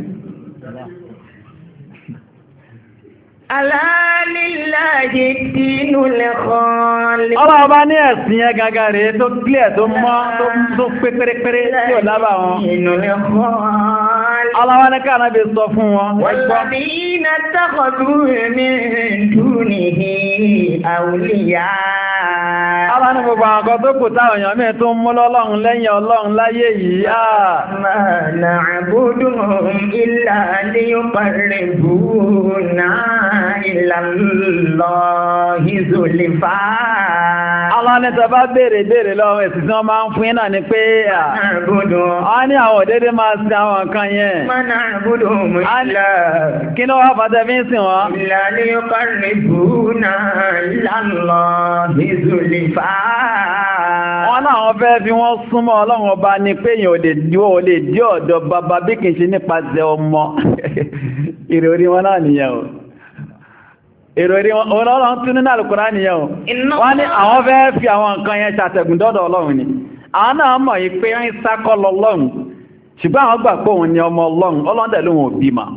Ala lillahi dinul khalis. Ọlọ́run bá ní ẹ̀sìn yẹn gangan rẹ̀ tó clear tó mọ́ tó pé pérépéré tí ò lábà wọn. Ọlọ́run ní káàná bí sọ fún wọn. Walladhina ittakhadhu min dunihi awliya. Ọlọ́run ní gbogbo àwọn kan tó kù táwọn èèyàn mẹ́ tó ń mú lọ́lọ́run lẹ́yìn Ọlọ́run láyé yìí. Ma na'buduhum illa liyuqarribuna ila Allahi zulfa. Allah ní tọba béèrè béèrè lọ́wọ́ ẹ̀sì tí wọ́n máa ń fún iná ni pé a ní àwọn òdédé máa sí àwọn nǹkan yẹn. Ma na'buduhum illa kí ló wá fàtẹ́ fi ń sìn wọ́n? illa liyuqarribuna ila Allahi zulfa. Wọ́n náà wọ́n fẹ́ fi wọ́n súnmọ́ Ọlọ́run ọba ní pé èèyàn ò lè dí ò lè dí ọ̀dọ̀ bàbá bí kìí ṣe nípasẹ̀ ọmọ. Ìròrí wọn náà nìyẹn o. Ìròrí wọn Ọlọ́run tún nínú Al-Qur'an nìyẹn o. Wọ́n ní àwọn fẹ́ fi àwọn nǹkan yẹn ṣàtẹ̀gùn dọ́dọ̀ Ọlọ́run ni. Àwọn náà mọ̀ yí pé ń sákọ́ lọ́lọ́run. Ṣùgbọ́n àwọn gbà pé òun ni ọmọ Ọlọ́run, Ọlọ́run dẹ̀ lóhun ò bímọ.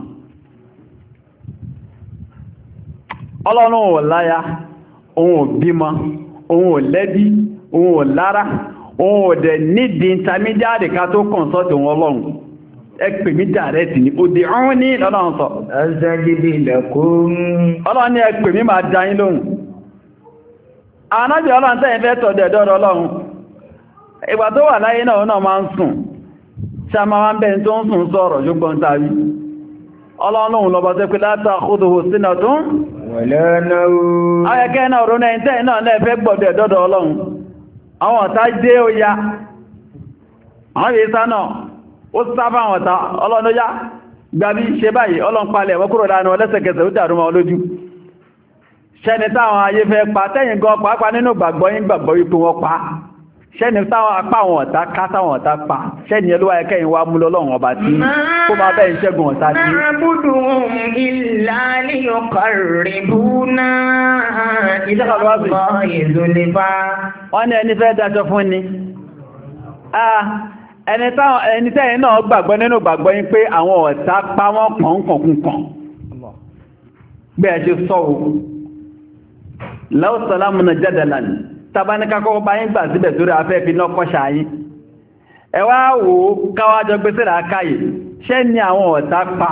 Ọlọ́run ò láya, òun ò bímọ, òun ò lẹ́bí, òun ò lára, òun ò dẹ̀ nídìí intermediate ká tó consult òun Ọlọ́run. Ẹ pè mí dàrẹ́tì ní òdì ọ̀rún ní lọ́lọ́run sọ. Azagidi lakum. Ọlọ́run ní ẹ pè mí máa dá yín lóhùn. Ànábì Ọlọ́run tẹ́yìn fẹ́ tọ̀dẹ̀ dọ́rọ̀ Ọlọ́run. Ìgbà tó wà láyé náà náà máa ń sùn. Ṣá máa wá ń bẹ́ẹ̀ tó ń sùn sọ̀rọ̀ ṣùgbọ́n tàbí. Ọlọ́run lọ bá tẹ́ pé la ta'khudhuhu sinatun wala nawm. Ayẹ́kẹ́ náà ronú ẹ̀yìn tẹ́yìn náà lẹ́ẹ̀fẹ́ gbọ̀dẹ̀ dọ́dọ̀ Ọlọ́run. Àwọn ọ̀tá dé ó ya. àwọn ìsá náà ó sábà wọn ta ọlọ́nà yá gbàbí ṣe báyìí ọlọ́npalẹ̀ wọ́n kúrò dánú ọlẹ́sẹ̀kẹsẹ̀ ó dàrú wọn lójú ṣẹni táwọn ayé fẹ́ pa tẹ́yìn gan pàápàá nínú gbàgbọ́ yín gbàgbọ́ wípé wọ́n pa ṣẹ́ni táwọn apá àwọn ọ̀tá ká táwọn ọ̀tá pa ṣẹ́ni ẹlúwà ẹkẹ́ ìwà mú lọ́lọ́run ọba tí kó máa bẹ́ ìṣẹ́gun ọ̀tá tí na'buduhum illa liyuqarribuna ila Allahi zulfa. wọ́n ní ẹni fẹ́ dájọ́ fún ni ẹni tẹ́yìn náà gbàgbọ́ nínú gbàgbọ́ yín pé àwọn ọ̀tá pa wọ́n kọ̀ọ̀kọ̀kùnkàn bẹ́ẹ̀ ṣe sọ́wọ́ law salamuna jadalan tàbáníká kọ́kọ́ bá yín gbà síbẹ̀ sórí afẹ́ fi náà kọ́ṣà yín ẹ wá wò ó káwàjọ gbé sílẹ̀ akáyè ṣẹ́ ni àwọn ọ̀tá pa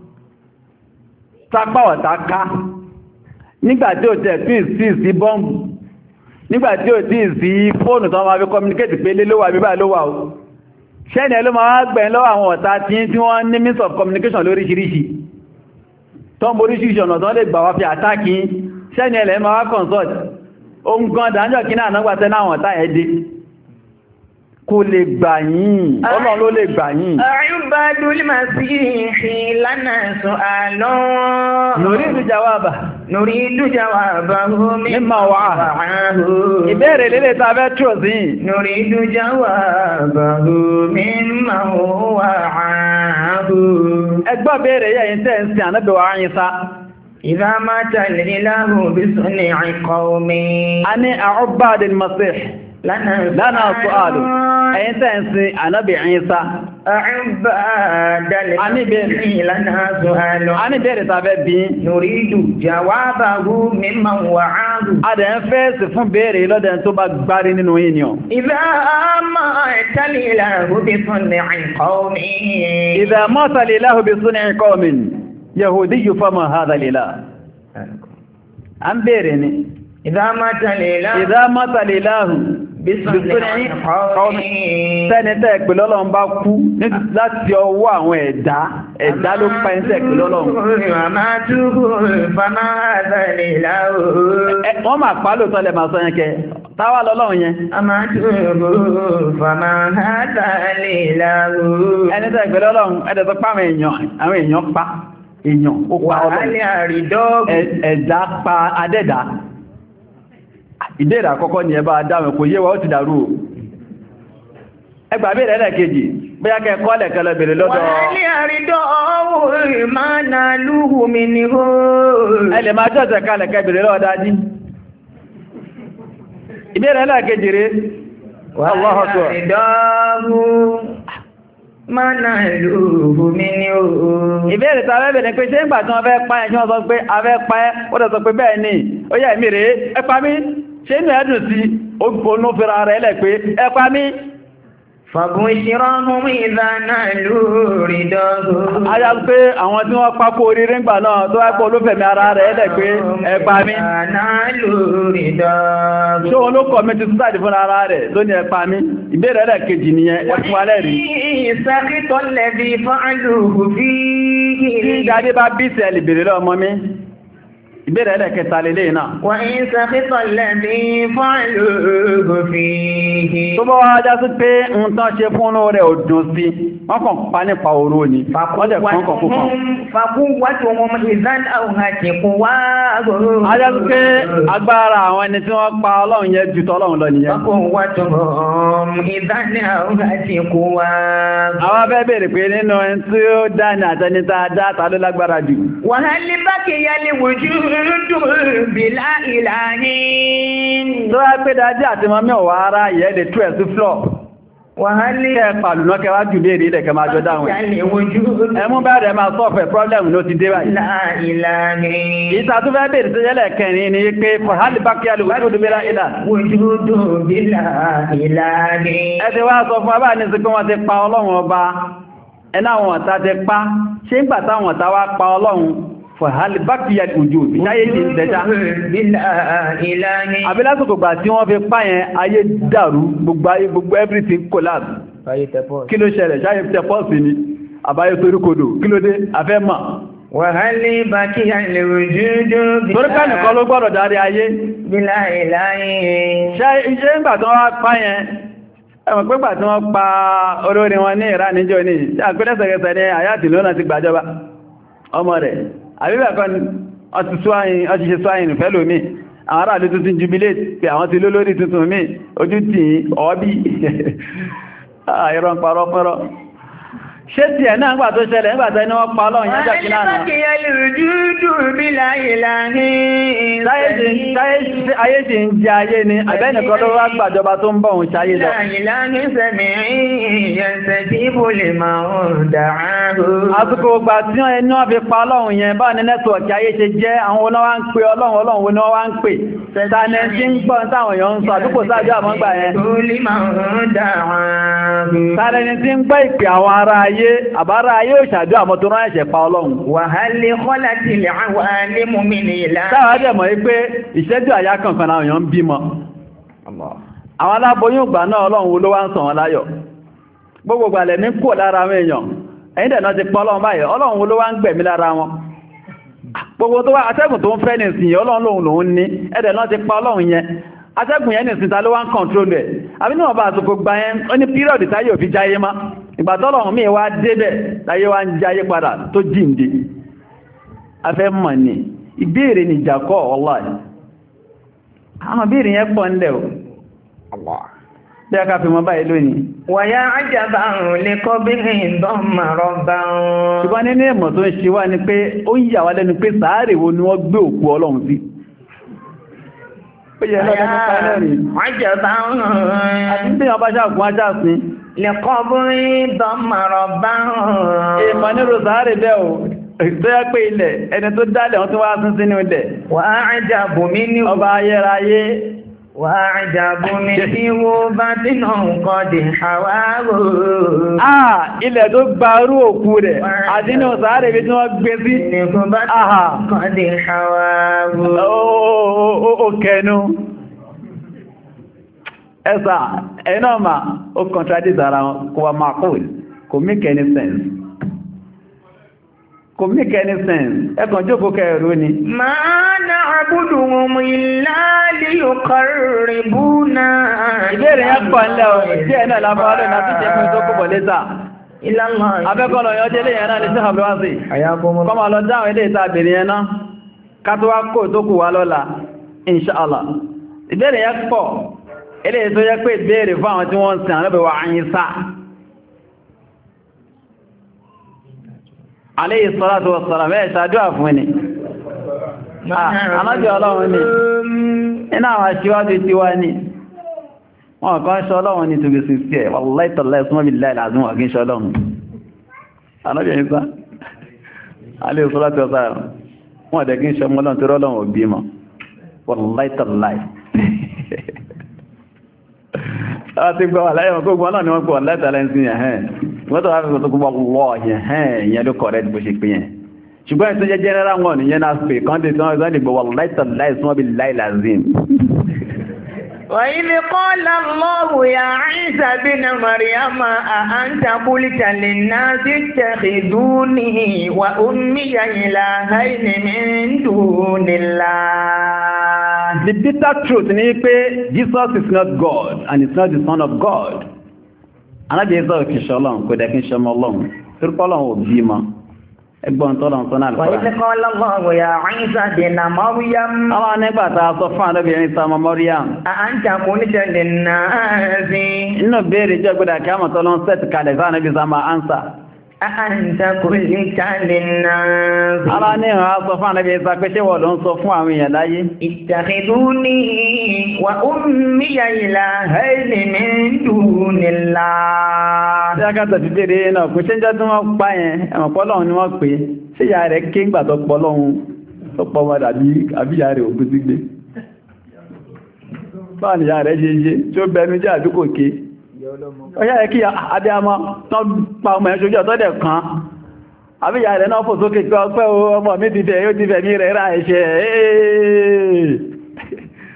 tápá ọ̀tá ká nígbàtí ò tẹ̀ tí sí sí bọ́m̀bù nígbàtí ò tí sí fóònù tó máa fi communicate pé lé lówà bíbá lówà ó ṣẹ́ ni ẹ ló máa gbẹ̀yìn lọ́wọ́ àwọn ọ̀tá tí tí wọ́n ní means of communication lóríṣiríṣi tó ń boríṣiríṣi ọ̀nà tó lè gbà wá fi àtákì ṣẹ́ ni ẹlẹ́ máa wá consult ohun gan dájọ́ kí náà nágbàtẹ́ náà wọ̀n táyẹ̀ dé kò lè gbà yín Ọlọ́run ló lè gbà yín. Ibadul Masihi lana su'alun nuridu jawaba nuridu jawabahu mimma wa'ahu ìbéèrè lélẹ̀ tá fẹ́ trọ̀ sí nuridu jawabahu mimma wa'ahu. ẹgbọ́ béèrè yẹ̀yìn tẹ́ ń sin Ànábì wa Ìsá إذا مات الإله بصنع قوم أني أعباد المسيح لنا سؤال أين تنسي النبي عيسى أعباد المسيح لنا سؤال أنا بيري تابعي نريد جوابه ممن وعاه أدن فيس فون بيري لدن تبا gbari nínú yín إذا مات الإله بصنع قوم إذا مات الإله بصنع قوم يهودي فما هذا الإله أم بيرني إذا مات الإله إذا مات الإله بصنع قوم sẹ́nitẹ́ ìpìlẹ̀ Ọlọ́run bá kú láti ọwọ́ àwọn ẹ̀dá ẹ̀dá ló pa ẹ̀ńtẹ́ ìpìlẹ̀ Ọlọ́run wọ́n máa pa lóòtọ́ lẹ máa sọ yẹn kẹ táwà lọ́lọ́run yẹn ẹnitẹ́ ìpìlẹ̀ Ọlọ́run ẹ̀dẹ̀ tó pa àwọn èèyàn pa èèyàn ó pa Ọlọ́run ẹ̀dá pa adẹ́dá ìbéèrè àkọ́kọ́ ni ẹbá dáwọn kò yé wa ó ti dàrú o ẹgbà bèèrè ẹlẹ́kejì bóyá kẹ́ kọ́ lẹ̀kẹ́ lọ bèèrè lọ́dọ̀ wàhálì àrídọ́ ọwọ́ ìmáná lúhù mi ni ó ẹlẹ̀ máa jọ́sẹ̀ ká lẹ̀kẹ́ bèèrè lọ́dájí ìbéèrè ẹlẹ́kejì rẹ̀ wàhálì àrídọ́ Mọ́nà lúhù mi ni ó. Ìbéèrè tàà rẹ̀ bẹ̀rẹ̀ pé ṣe ń gbà tí wọ́n fẹ́ pa ẹ̀ ṣe wọ́n sọ pé a fẹ́ pa ẹ́, ó dẹ̀ sọ pé bẹ́ẹ̀ ni, ó yẹ ìmì rẹ̀, ẹ pa mí, ṣe inú ẹ̀dùn sí, ó gbónú fẹ́ra rẹ̀ lẹ̀ pé ẹ pa mí. Fàbùn ìṣirọ́hún ìdáná lórí dọ́gọ́. A yá pé àwọn tí wọ́n pákó oríire ń gbà náà tó wápọ̀ olófẹ̀mí ara rẹ̀ lẹ̀ pé ẹ pa mí. Ìdáná lórí dọ́gọ́. Ṣé wọn ló kọ̀ mẹ́tí súsáàdì fún ara rẹ̀ tó ní ẹ pa mí? Ìbéèrè rẹ̀ kejì nìyẹn, ẹ fún wa lẹ́rìí. Ìsàkítọ̀ lẹ́bí fa'aluhu fi. Tí ìdádé bá bí sẹ́ẹ̀lì bèrè lọ́mọ mi. Ìbéèrè ẹlẹ́kẹta lélẹ̀ náà. Wà ń sàkítọ̀ lẹ́bí fa'aluhu fi. Tó bá wá já sí pé ń tán ṣe fún rẹ̀ ò dùn sí, wọ́n kàn pa nípa oró ni. Wọ́n dẹ̀ kàn kàn kúkan. Fàkún wájú wọn ìzán àwọn àtìkú wá gbòòrò. A já sí pé agbára àwọn ẹni tí wọ́n pa Ọlọ́run yẹn ju tọ́lọ́run lọ nìyẹn. Fàkún wájú ìzán àwọn àtìkú wá. Àwọn abẹ́ bèèrè pé nínú ẹni tí ó dá ní àtẹnitá dá ta ló lágbára jù. Wàhálì bá kìyàlì wòjú bìlá ìlàhìn. Tó wá pé dájí àti mọ́mí ọ̀wà ara yẹ́ lè tú ẹ̀ sí flọ́. Wàhálì kẹ́ pàlùná kẹwàá jù léèrè ilẹ̀ kẹ máa jọ dáhùn. Ẹmú bẹ̀rẹ̀ máa sọ́fẹ̀ pọ́blẹ̀mù ló ti dé báyìí. Ìta tó fẹ́ bèèrè tó yẹ́lẹ̀ kẹrin ni pé fọ̀hálì bá kí a lè wùjúdù bílá ìlà. Wùjúdù bílá ìlà ní. Ẹ ti wá sọ fún abá ní sí pé wọ́n ti pa Ọlọ́run ọba. Ẹná àwọn ọ̀tá ti pa. Ṣé ń gbà táwọn ọ̀tá wá pa Ọlọ́run? Fọ̀hálì bá kí a lè wùjú ìdáyé ti ń tẹ́já. Àbí lásìkò gbà tí wọ́n fi pa yẹn ayé dàrú gbogbo ayé gbogbo everything collapse. Kí ló ṣẹlẹ̀? Ṣáyé tẹ pọ́ọ̀sì ni? Àbáyé torí kodò. Kí ló dé? Afẹ́ mọ̀. Wàhálì bá kí a lè wùjúdù bílá. Torí ká nìkan ló gbọ́dọ̀ darí ayé. Bílá ìláyé. Ṣé iṣẹ́ ń gbà tí wọ́n wá pa yẹn? ẹmọ̀ pẹ́gbà tí wọ́n pa olórí wọn ní Iran níjọ́ ní àpẹẹlẹ́sẹ̀kẹsẹ̀ ní àyàtì lónà ti gbàjọba ọmọ rẹ̀ àbíbẹ̀kọ́ ni ọti ṣe swain fẹ́lò mi àwọn ará àlú tuntun jubilate pé àwọn ti lólórí tuntun mi ojú tí ọ̀ọ́bí ìrọ̀ ń parọ́ pẹ́rọ ṣé tí ẹ̀ náà gbà tó ṣẹlẹ̀ nígbàtẹ́ ní wọ́n pa ọlọ́run yájá kí náà ayé ṣe ń jẹ ayé ni àbẹ́nìkan ló wá gbàjọba tó ń bọ̀ ń ṣayé lọ àsìkò gbà tí wọ́n ẹni wọ́n fi pa ọlọ́run yẹn bá ní nẹ́tíwọ̀kì ayé ṣe jẹ́ àwọn olówá ń pè ọlọ́run ọlọ́run ni wọ́n wá ń pè tàní tí ń gbọ́ táwọn èèyàn ń sọ àdúgbò sáájú àmọ́gbà yẹn tàní tí ń gbọ́ ìpè àwọn ará ayé àbára ayé òṣàdú àmọ́ tó rán ẹ̀ṣẹ̀ pa ọlọ́run wàhálì kọ́lá ti lè àwọn alẹ́mùmínì ìlànà táwọn ajẹ́ mọ̀ pé ìṣẹ́jú àyá kankan àwọn èèyàn ń bímọ àwọn aláboyún ìgbà náà ọlọ́run ló wá ń sọ wọn láyọ̀ gbogbo gbàlẹ̀ ní kò lára àwọn èèyàn ẹ̀yìn dẹ̀ náà ti pọ́ ọlọ́run báyìí ọlọ́run ló wá ń gbẹ̀mí lára wọn gbogbo tó wá atẹ́gùn tó ń fẹ́ nìsìn ọlọ́run lòun lòun ní ẹ̀dẹ̀ náà ti pa ọlọ́run yẹn atẹ́gùn yẹn nìsìn ta ló wá ń kọ̀ntrólù ẹ̀ àbí níwọ̀n bá àsìkò gba yẹn ó ní pírọ̀dì táyé òfin jáyé má ìgbà tọ́lọ́run míì wá débẹ̀ láyé wá ń jáyé padà tó jíǹde afẹ́ mọ̀ ní ìbéèrè ní ìjàkọ́ wallahi àwọn ìbéèrè yẹn pọ̀ ńlẹ̀ o bí a ká fi mọ́ báyìí lónìí wàyá àjàbà àrùn lè kọ́ bí i ìdánmàrọ̀ bá wọn ṣùgbọ́n nínú ìmọ̀ tó ń ṣe wá ní pé ó ń yà wá lẹ́nu pé sàárè wo ni wọ́n gbé òkú ọlọ́run sí ó yẹ lọ́dẹ́ nípa lẹ́rìn àjàbà àrùn àti tí wọ́n bá ṣàkún ajá sí lè kọ́ bí i ìdánmàrọ̀ bá wọn ìmọ̀ nírò sàárè bẹ́ ò tó yẹ pé ilẹ̀ ẹni tó dálẹ̀ wọ́n tún wá sí sínú ilẹ̀ wà á àjàbù mí ní ọba ayérayé wà á àjàbù mí tí wó bá dínà nǹkan dì àwárò ah ilẹ̀ tó gbarú òkú rẹ̀ àdínú sàárè bí tí wọ́n gbé sí nǹkan bá nǹkan dì àwárò ó kẹnu ẹsà ẹ̀nà ma ó contradict ara wọn kò wà máa kò make any sense kò make any sense ẹkàn jókòó kẹrù ni máa na àbúdù ohun ìlàlì yuqarribuna ìbéèrè yẹn pọ̀ ńlẹ̀ ò tí ẹ̀ náà lábọ́ ọdún láti jẹ́ fún tó kúbọ̀ létà abẹ́kọ̀lọ̀ yọ jẹ́ léyìn náà lè sí àbúrásì kọmọ lọ dáwọn ilé ìta àbìnrin yẹn náà kátówá kò tó kù wá lọ́la inṣáàlá ìbéèrè yẹn pọ̀ ilé tó yẹ pé ìbéèrè fún àwọn tí wọ́n ń sin àrẹ́bẹ̀wà àyíṣà alayhi salatu wassalam ẹ̀ ṣàdúwà fún ni alájọ́ ọlọ́run ni iná àwọn aṣíwájú tí wá ní wọn kan ṣe ọlọ́run ní tó bí sí sí ẹ̀ wallahi tallahi súnmọ́ bí láì lázún wà kí ń ṣe ọlọ́run alájọ́ ìsá alayhi salatu wassalam wọn dẹ̀ kí ń ṣe ọmọ ọlọ́run tó rọ́lọ́run òbí mọ́ wallahi tallahi láti gbọ́ aláyẹ̀wọ̀n kó gbọ́n náà ni wọ́n pọ̀ látàlẹ́sìn ẹ̀hẹ́n wọ́n tó wá fẹ́ tó gbọ́ lọ́ ẹ̀hẹ́n ìyẹn ló kọ̀rẹ́ bó ṣe pín yẹn ṣùgbọ́n ìtún jẹ́ general wọn nìyẹn náà pè kọ́ndé tí wọ́n lè gbọ́ wọ́n láìsàn bí láìlázim وَإِذْ قَالَ اللَّهُ يَا عِيسَى ابْنَ مَرْيَمَ أَأَنْتَ قُلْتَ لِلنَّاسِ اتَّخِذُونِي وَأُمِّيَ إِلَٰهَيْنِ مِن دُونِ اللَّهِ. The bitter truth ni pé Jesus is not God and is not the Son of God. Anájẹ́ ìsọ́ kìí ṣe Ọlọ́run kò dẹ̀ kìí ṣe ọmọ Ọlọ́run torípọ́ Ọlọ́run ò bí mọ́. Ẹgbọ́n tọ́lọ̀ sọ́nà àlùkọ́rà. وَإِذْ قَالَ اللَّهُ يَا عِيسَى ابْنَ مَرْيَمَ. Àwọn nígbàtà sọ fún àdọ́bìnrin Ìsá ọmọ Maryam. أَأَنْتَ قُلْتَ لِلنَّاسِ. Inú béèrè jẹ́ gbọ́dọ̀ kí a mọ̀ tọ́lọ́ sẹ́ẹ̀tì kalẹ̀ fún ànábì Ìsá máa ánsà. أَأَنْتَ قُلْتَ لِلنَّاسِ. Ara ní ìhàn sọ fún ànábì Ìsá pé ṣé wọ́n ló ń sọ fún àwọn èèyàn láyé. اتخذوني وأمي إلهين من دون الله. Ṣé akáta ti bèèrè náà kò ṣe ń jẹ́ tí wọ́n pa yẹn ẹ̀mọ̀ pọ́lọ́run ni wọ́n pè é ṣé ìyá rẹ̀ ké ń gbà tó pọ́lọ́run tó pọ́ wọn dàbí àbíyá rẹ̀ òkú sí gbé. Báà ni ìyá rẹ̀ ṣe ṣe tí ó bẹnu jẹ́ àdúkò ké. Ó yá kí abíamọ́ tán pa ọmọ ẹ̀ ṣojú ọ̀tọ́dẹ̀ kan. Àbíyá rẹ̀ náà fò sókè pé ọpẹ́ ọmọ mi ti fẹ́ yóò ti fẹ́ mi rẹ̀ ra ẹ̀ṣẹ̀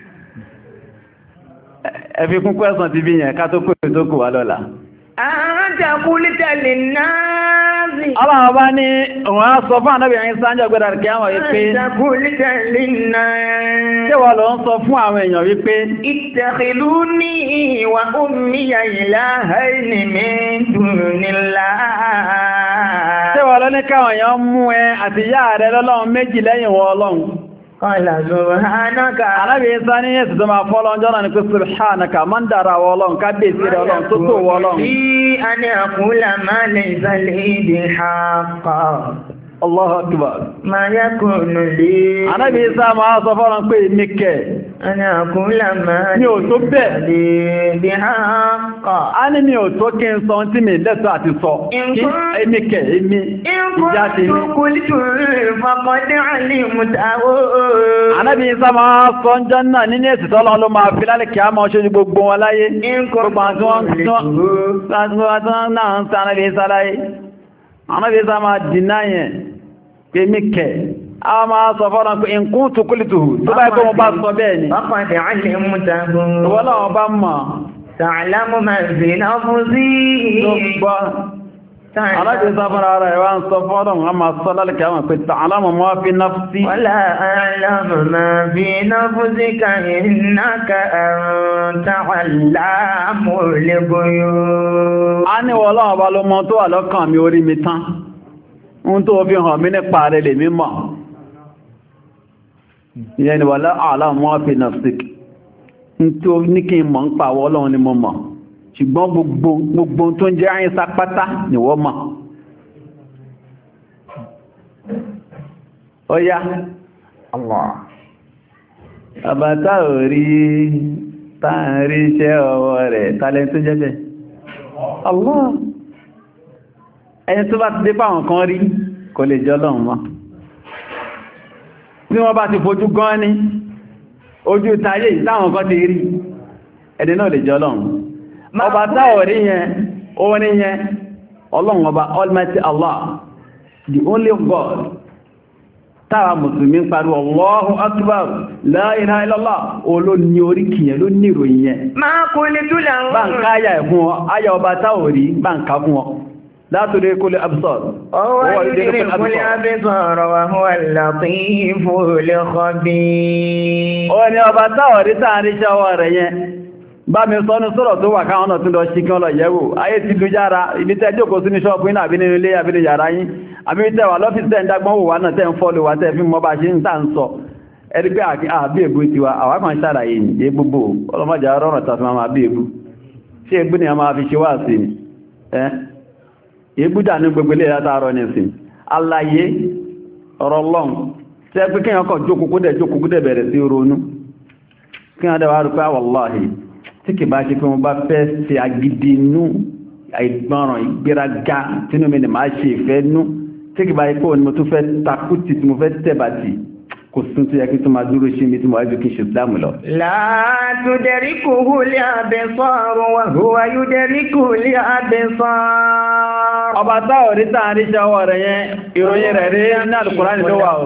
ẹ̀fí kún kwẹ́sàn ti bí yẹn ká tó kó tó kò wá lọ́la. أن قلت للناس Allah bá ní òun á sọ fún ànábì Ìsá ń jẹ́ gbẹ́dà kí àwọn wípé أنت قلت للناس ṣé wọ́n lọ ń sọ fún àwọn èèyàn wípé اتخذوني وأمي إلهين من دون الله ṣé wọ́n lọ ní káwọn èèyàn mú ẹ àti ìyá rẹ lọ́lọ́run méjì lẹ́yìn wọn Ọlọ́run. قال سبحانك Ànábì Ìsá ní yẹ́sì tó máa fọ́lọ́ ọjọ́ náà ní pé subhanaka máa ń dára wọ Ọlọ́run ká bèèsì rẹ Ọlọ́run tó tó wọ Ọlọ́run. لي أن أقول ما ليس لي بحق Allahu akbar. ما يكون لي Ànábì Ìsá máa sọ fọ́lọ́run pé èmi kẹ̀ أن أقول ما mi ò tó bẹ́ẹ̀. لي بحق A ní mi ò tó kí n sọ tí mi lẹ́tọ́ àti sọ. Kí èmi kẹ̀ èmi إن ìjà ti ní. كنت قلت فقد علمته Ànábì Ìsá máa sọ ń jẹ́ náà nínú èsì tọ́lọ́ ló máa fi lálẹ́ kí a máa ṣojú gbogbo wọn láyé. إن كنت Gbogbo àwọn tí wọ́n tí wọ́n tí wọ́n náà ń sa Ànábì Ìsá láyé. Ànábì Ìsá máa dìná yẹn pé mi kẹ̀. A máa sọ fọ́nà pé in kuntu qultuhu tó bá ikú wọn bá sọ bẹ́ẹ̀ ni. فقد علمته Wọ́n láwọn bá mọ̀ تعلم ما في نفسي tó gbọ́. Ànábì Ìsá fọ́nà ara ẹ̀ wá ń sọ fọ́nà wọn máa sọ lálẹ́ kí a máa pé ta'lamu ma fi nafsi. ولا أعلم ما في نفسك إنك أنت علام الغيوب A ní wọ́n láwọn bá ló mọ̀ tó wà lọ́kàn mi orí mi tán. Ohun tó fi hàn mí nípa rẹ̀ lè mímọ̀. Ìyẹn ni wala a'lamu ma fi nafsik. N tó ní kí n mọ̀ ń pa àwọ̀ Ọlọ́run ni mo mọ̀. Ṣùgbọ́n gbogbo tó ń jẹ́ àyíṣà pátá ni wọ́n mọ̀. Ó yá. Allah. Àbátá ò rí táàrí iṣẹ́ ọwọ́ rẹ̀ tálẹ́ tó jẹ́ bẹ́ẹ̀. Allah. Ẹni tó bá ti dé báwọn kan rí kò lè jọ lọ́run mọ́. Tí wọ́n bá ti fojú gan ní ojú tayé ìtàwọn kan ti rí ẹni náà lè jọ lọ́run. Ọba táwọ̀ rí yẹn orin yẹn Ọlọ́run ọba Almighty Allah, the only God. Táwa Mùsùlùmí ń pariwo Allahu Akbar la ilaha illallah oló ní orí kìyàn ló ní ìròyìn yẹn. Máa kò lè túlẹ̀ àwọn Bá ń ká ayà ẹ̀fún ọ, ayà ọba táwọ̀ rí bá ń ká fún ọ. Látòrí kó lè absor. ọwọ́ ìdílé kúlẹ̀ abẹ́sọ̀rọ̀ wà huwa al-latifu al-khabir. Ó ní ọba táwọ̀ rí táà rí ṣẹ́wọ́ rẹ̀ yẹn. Bá mi sọ́nù sọ́rọ̀ tó wà káwọn náà tún lọ ṣíkán lọ yẹ̀wò. Ayé ti lu jára, ibi tẹ́ jókòó sí ní ṣọ́ọ̀pù iná àbí nínú ilé àbí ní yàrá yín. Àbí tẹ́ wà lọ́fíìsì tẹ́ ń dágbọ́n wò wá náà tẹ́ ń fọ́lù wá tẹ́ fi mọ́ bá ṣe ń tà ń sọ. Ẹni pé àbí ègbó tiwa, àwa kan ṣàlàyé ní ṣe gbogbo ọlọ́mọjà rọrùn tàbí máa bí ègbó. Ṣé ègbó ni a máa fi ṣe wá sí ni? Ègbó dà ní gbogbo ilé látàárọ̀ ní sí. Àlàyé ọ̀rọ̀ lọ́n tẹ́ pé kéèyàn kàn jókòó kó dẹ̀ jókòó kó dẹ̀ bẹ̀rẹ̀ sí ronú. Kéèyàn dẹ̀ wá rí pé wallahi tí kì bá ṣe pé mo bá fẹ́ ṣe agidi inú àìgbọ́ràn ìgbéraga tínú mi ni máa ṣe ìfẹ́ nú tí kì bá ṣe pé òní mo tún fẹ́ takútì tí mo fẹ́ tẹ̀bàtì kò sún tó yẹ kí tó máa dúró ṣe mi tí mo wájú kí n ṣe ìsìlámù lọ. La tudrikuhu al-absar wa huwa yudriku al-absar. Ọba táwọ̀ rí tàà rí ṣàwọ̀ rẹ̀ yẹn ìròyìn rẹ̀ rí ní Al-Qur'ani ló wà ó.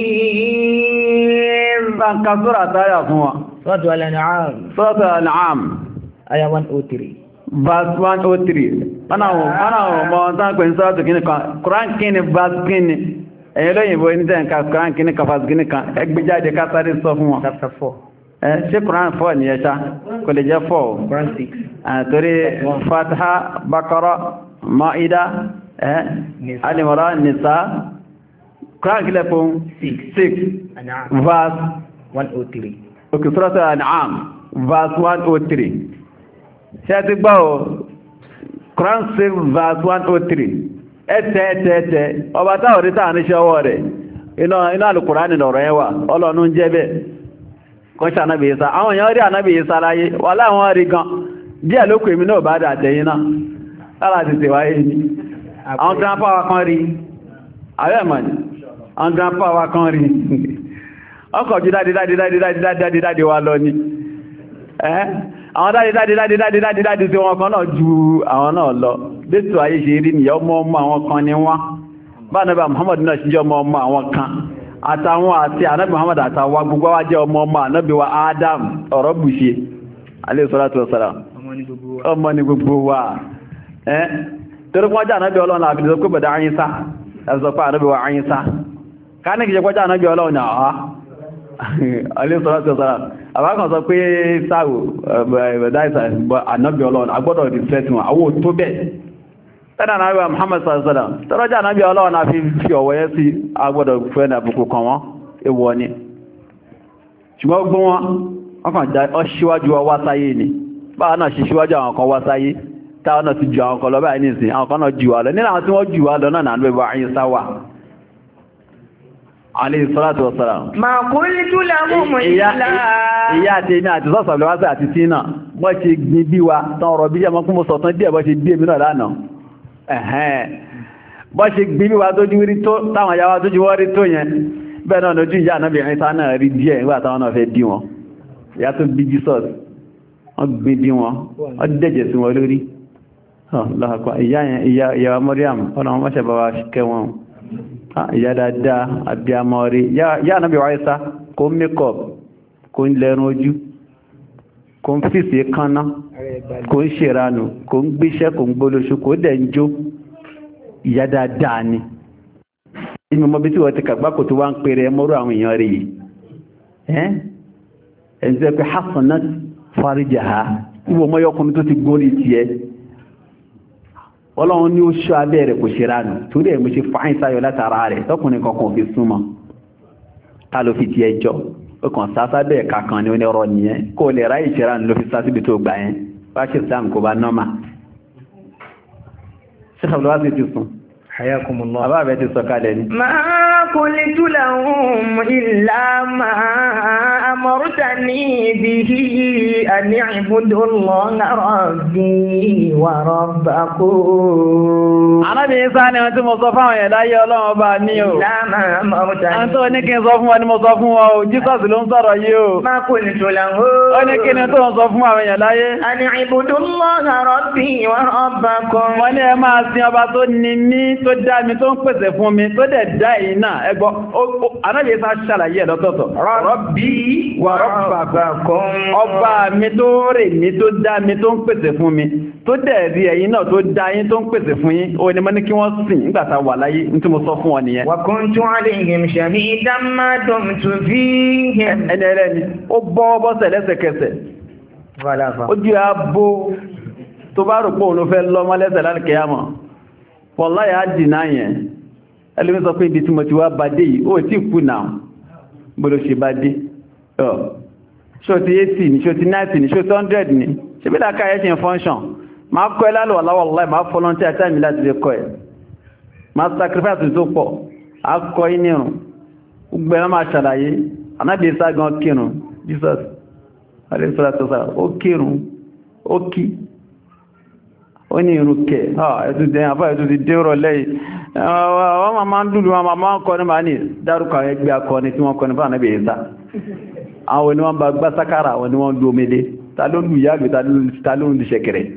Bá ń ka sura táyà fún wa. Suratu Al-An'am. Suratu Al-An'am. Aya one oh three. Verse one oh three. Mọ́nà ọmọ tán pè ní sọ́ọ̀tù kìíní kan. Quran kìíní verse kìíní. Ẹ̀yẹ́ lóyìnbó ní tẹ́ nǹkan Quran kìíní kan verse kìíní kan. Ẹgbẹ́jáde ká sáré sọ fún wọn. Chapter four. Ẹ ṣé Quran four ni ẹ ṣá? Kò lè jẹ́ four. Quran six. Torí Fatiha, Baqara, Maida, Ali Imran, Nisa. Quran kìíní fún Six. six. An'am. Verse one oh three. okay, Surah Al-An'am, verse one oh three. Ṣé ti gbọ́ o? Quran six verse one oh three. Ẹ̀tẹ̀ ẹ̀tẹ̀ ẹ̀tẹ̀ ọba táwọn orí táà ní ṣe ọwọ́ rẹ̀. Iná Al-Qur'ani lọ̀rọ̀ ẹ wà, Ọlọ́run ń jẹ́ bẹ́ẹ̀. Kọ́ ṣe ànábì Ìsá. Àwọn èèyàn rí ànábì Ìsá láyé, wà láwọn rí gan. Díẹ̀ ló kù èmi náà bá dà tẹ̀yìn náà. Lára ti tè wáyé ni. Àwọn grandpa wa kan rí. Àwẹ́ mọ̀ ni. Àwọn grandpa wa kan rí. Ọkọ̀ jú dáadé dáadé dáadé dáadé dáadé dáadé wa lọ ni. Ẹ́ àwọn dáadé dáadé dáadé dáadé dáadé dáadé tí wọn kan náà ju àwọn náà lọ. Bẹ́tù ayé ṣe rí nìyà ọmọ ọmọ àwọn kan ni wọ́n. Bá Ànábì Muhammad náà ṣíjọ́ ọmọ ọmọ àwọn kan. Àtàwọn àti Ànábì Muhammad àtàwọn gbogbo wa jẹ́ ọmọ ọmọ Ànábì wa Adam ọ̀rọ̀ bùṣe. Alayhi salatu wassalam. Ọmọ ni gbogbo wa. Ẹ́ torí wọ́n jà náàbí ọlọ́run àfi ìsọ́kú bẹ̀dẹ̀ àyínsá ẹ̀sọ́kú ànábí wa àyínsá ká ní kìí kọjá náàbí ọlọ́run ní àwá alẹ́sọ́lọ́sọ́sọ́lá àbákan sọ pé sáwò bẹ̀dẹ̀ ànábí ọlọ́run agbọ́dọ̀ di fẹ́tùn àwọ́ tó bẹ̀ tẹ́nà náàbí wa Muhammad sọ́sọ́lá tọ́rọjá náàbí ọlọ́run àfi fi ọ̀wọ́ yẹ́ sí agbọ́dọ̀ fẹ́ àbùkù kan wọ́n ewọ́ ni ṣùgbọ́n gbọ́n wọn wọ́n kàn já ṣíwájú wa wá sáyé ni báwọn náà ṣe ṣíwájú àwọn kan wá sáyé táwọn náà ti jù àwọn kan lọ báyìí nìsìn àwọn kan náà jù wá lọ nínú àwọn tí wọ́n jù wá lọ náà náà lọ́wọ́ àyín sáwà alayhi salatu wassalam ma qultu lahum illa ìyá àti èmi àti sọ́sọ̀lọ́wọ́sẹ̀ àti tí náà wọ́n ti gbin bí wa tán ọ̀rọ̀ bí jẹ́mọ́ kún mo sọ̀tán díẹ̀ bọ́ ṣe bí èmi náà lánàá ẹ̀hẹ́n bọ́ ṣe gbin bí wa tó jú rí tó táwọn yàwá tó jú wọ́n rí tó yẹn bẹ́ẹ̀ náà lójú ìyá náà bìnrin sá náà rí díẹ̀ nígbà táwọn náà fẹ́ bí wọn ìyá tó bí Jesus wọ́n gbin bí wọn wọ́n dẹ̀jẹ̀ sí wọn lórí ìyá Maryam ọ̀nà wọn mọ́ṣẹ̀ bá wa kẹ́ wọn ìyá dáadáa àbíamọ́ rí yá náà bí wáyé sá kó makeup kó ń lẹ́run ojú kó ń fìsì kánná kó ń ṣèrànù kó ń gbéṣẹ́ kó ń gbólóṣù kó dẹ̀ ń jó ìyá dáadáa ni inú mọ́bí tí wọ́n ti kàgbá kò tó wá ń pèrè ẹmọ́rú àwọn èèyàn rí yìí ẹ́ ẹ̀yìn tí ó pé hasanat farijaha ìwọ̀n mọ́yọ́kùnrin tó ti górí ti ẹ́ ọlọ́run ní ó ṣọ́ abẹ́ rẹ̀ kò ṣe ránù torí ẹ̀ mo ṣe fáyín sáyọ látara rẹ̀ tọkùnrin kankan fi súnmọ́ ká ló fi ti ẹjọ́ ó kàn sásá bẹ́ẹ̀ kankan ní onírọ̀ nìyẹn kó lè ráyè ṣe ránù ló fi sá síbi tó gbà yẹn wá ṣe sáàmù kó bá nọ́mà ṣé kàbí wá sí ti sùn hayakumullah àbá bẹ́ẹ̀ ti sọ kalẹ̀ ni. ma qultu lahum illa ma amartani bihi an i'budu allaha rabbi wa rabbakum. Ànábì Ìsá ni wọ́n tí mo sọ fáwọn ẹ̀dá yẹ ọlọ́run ọba ní o. illa ma amartani. a ń tó ní kí n sọ fún wọn ni mo sọ fún wọn o Jesus ló ń sọ̀rọ̀ yìí o. ma qultu lahum. ó ní kí ni tó ń sọ fún àwọn èèyàn láyé. an i'budu allaha rabbi wa rabbakum. wọ́n ní ẹ máa sin ọba tó ní mí tó dá mi tó ń pèsè fún mi tó dẹ̀ dá èyí náà ẹgbọ́ Ànábì Ìsá ṣàlàyé ẹ̀ lọ́tọ̀ọ̀tọ̀. Rabbi wa rabbakum. ọba mi tó rè mí tó dá mi tó ń pèsè fún mi tó dẹ̀ rí ẹ̀yin náà tó dá yín tó ń pèsè fún yín ó ní mọ́ ní kí wọ́n sìn nígbàtà wà láyé ní tí mo sọ fún wọn nìyẹn. wa kuntu alayhim shahidan ma dumtu fihim. ẹni ẹlẹ́ni ó bọ́ bọ́sẹ̀ lẹ́sẹ̀kẹsẹ̀ ó di abo tó bá rò pé òun ló fẹ́ lọ́mọ lẹ́sẹ̀ lálùkẹ́yàmọ̀ wallahi á dìnnà yẹn ẹlẹ́mi sọ pé ibi tí mo ti wá bá dé yìí ó tí kú náà bọ́lọ́ ṣe bá dé ṣó ti eighty ní ṣó ti ninety ní ṣó ti one hundred ní ṣe bí láká ẹ̀ ṣe ń function máa kọ́ ẹ lálọ́ wallahi máa volunteer time láti lè kọ́ ẹ máa sacrifice tó pọ̀ á kọ́ ẹ nírun gbogbo ẹ máa ṣàlàyé Ànábì Ìsá gan kírun Jesus alẹ́sọ́lá ó kírun ó kí ó ní irun kẹ̀ ẹ̀tún tẹ́ àfá ẹ̀tún ti dé rọ̀ lẹ́yìn wọ́n máa ń dúdú wọn máa ń kọ́ ní máa ní dárúkọ ẹgbẹ́ akọni tí wọ́n kọ́ ní fún Ànábì Ìsá àwọn ni wọ́n bá gbá sákàrà àwọn ni wọ́n dú omele ta ló lù yàgbé ta ló ń lù ṣẹ̀kẹ̀rẹ̀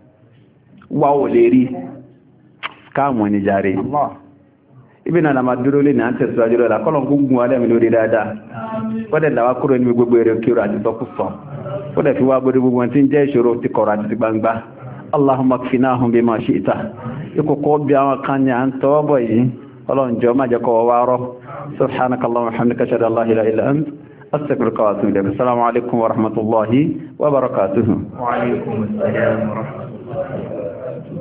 wà ò lè rí káàmù ní jàre ibi náà ma dúró lè ní à ń tẹ̀síwájú lọ́la kọ́lọ̀ gúngun alẹ́mi lórí dáadáa kọ́dẹ̀ làwá kúrò ní gbogbo èrè kíro àti sọkúsọ kọ́dẹ̀ fi wá gbogbo gbogbo tí ń jẹ́ ìṣòro ti kọ̀rọ̀ àti ti gbangba Allahumma kfinahum bima shi'ta ìkòkò bí àwọn kan ní à ń tọwọ́ bọ̀ yìí ọlọ́njọ́ má jẹ́ kọ́ wá rọ́ subhanakallahumma wa bihamdika ashhadu an la ilaha illa anta astaghfiruka wa atubu ilayk. Assalamu alaikum wa rahmatullahi wa barakatuh. Wa alaikum assalam wa rahmatullahi.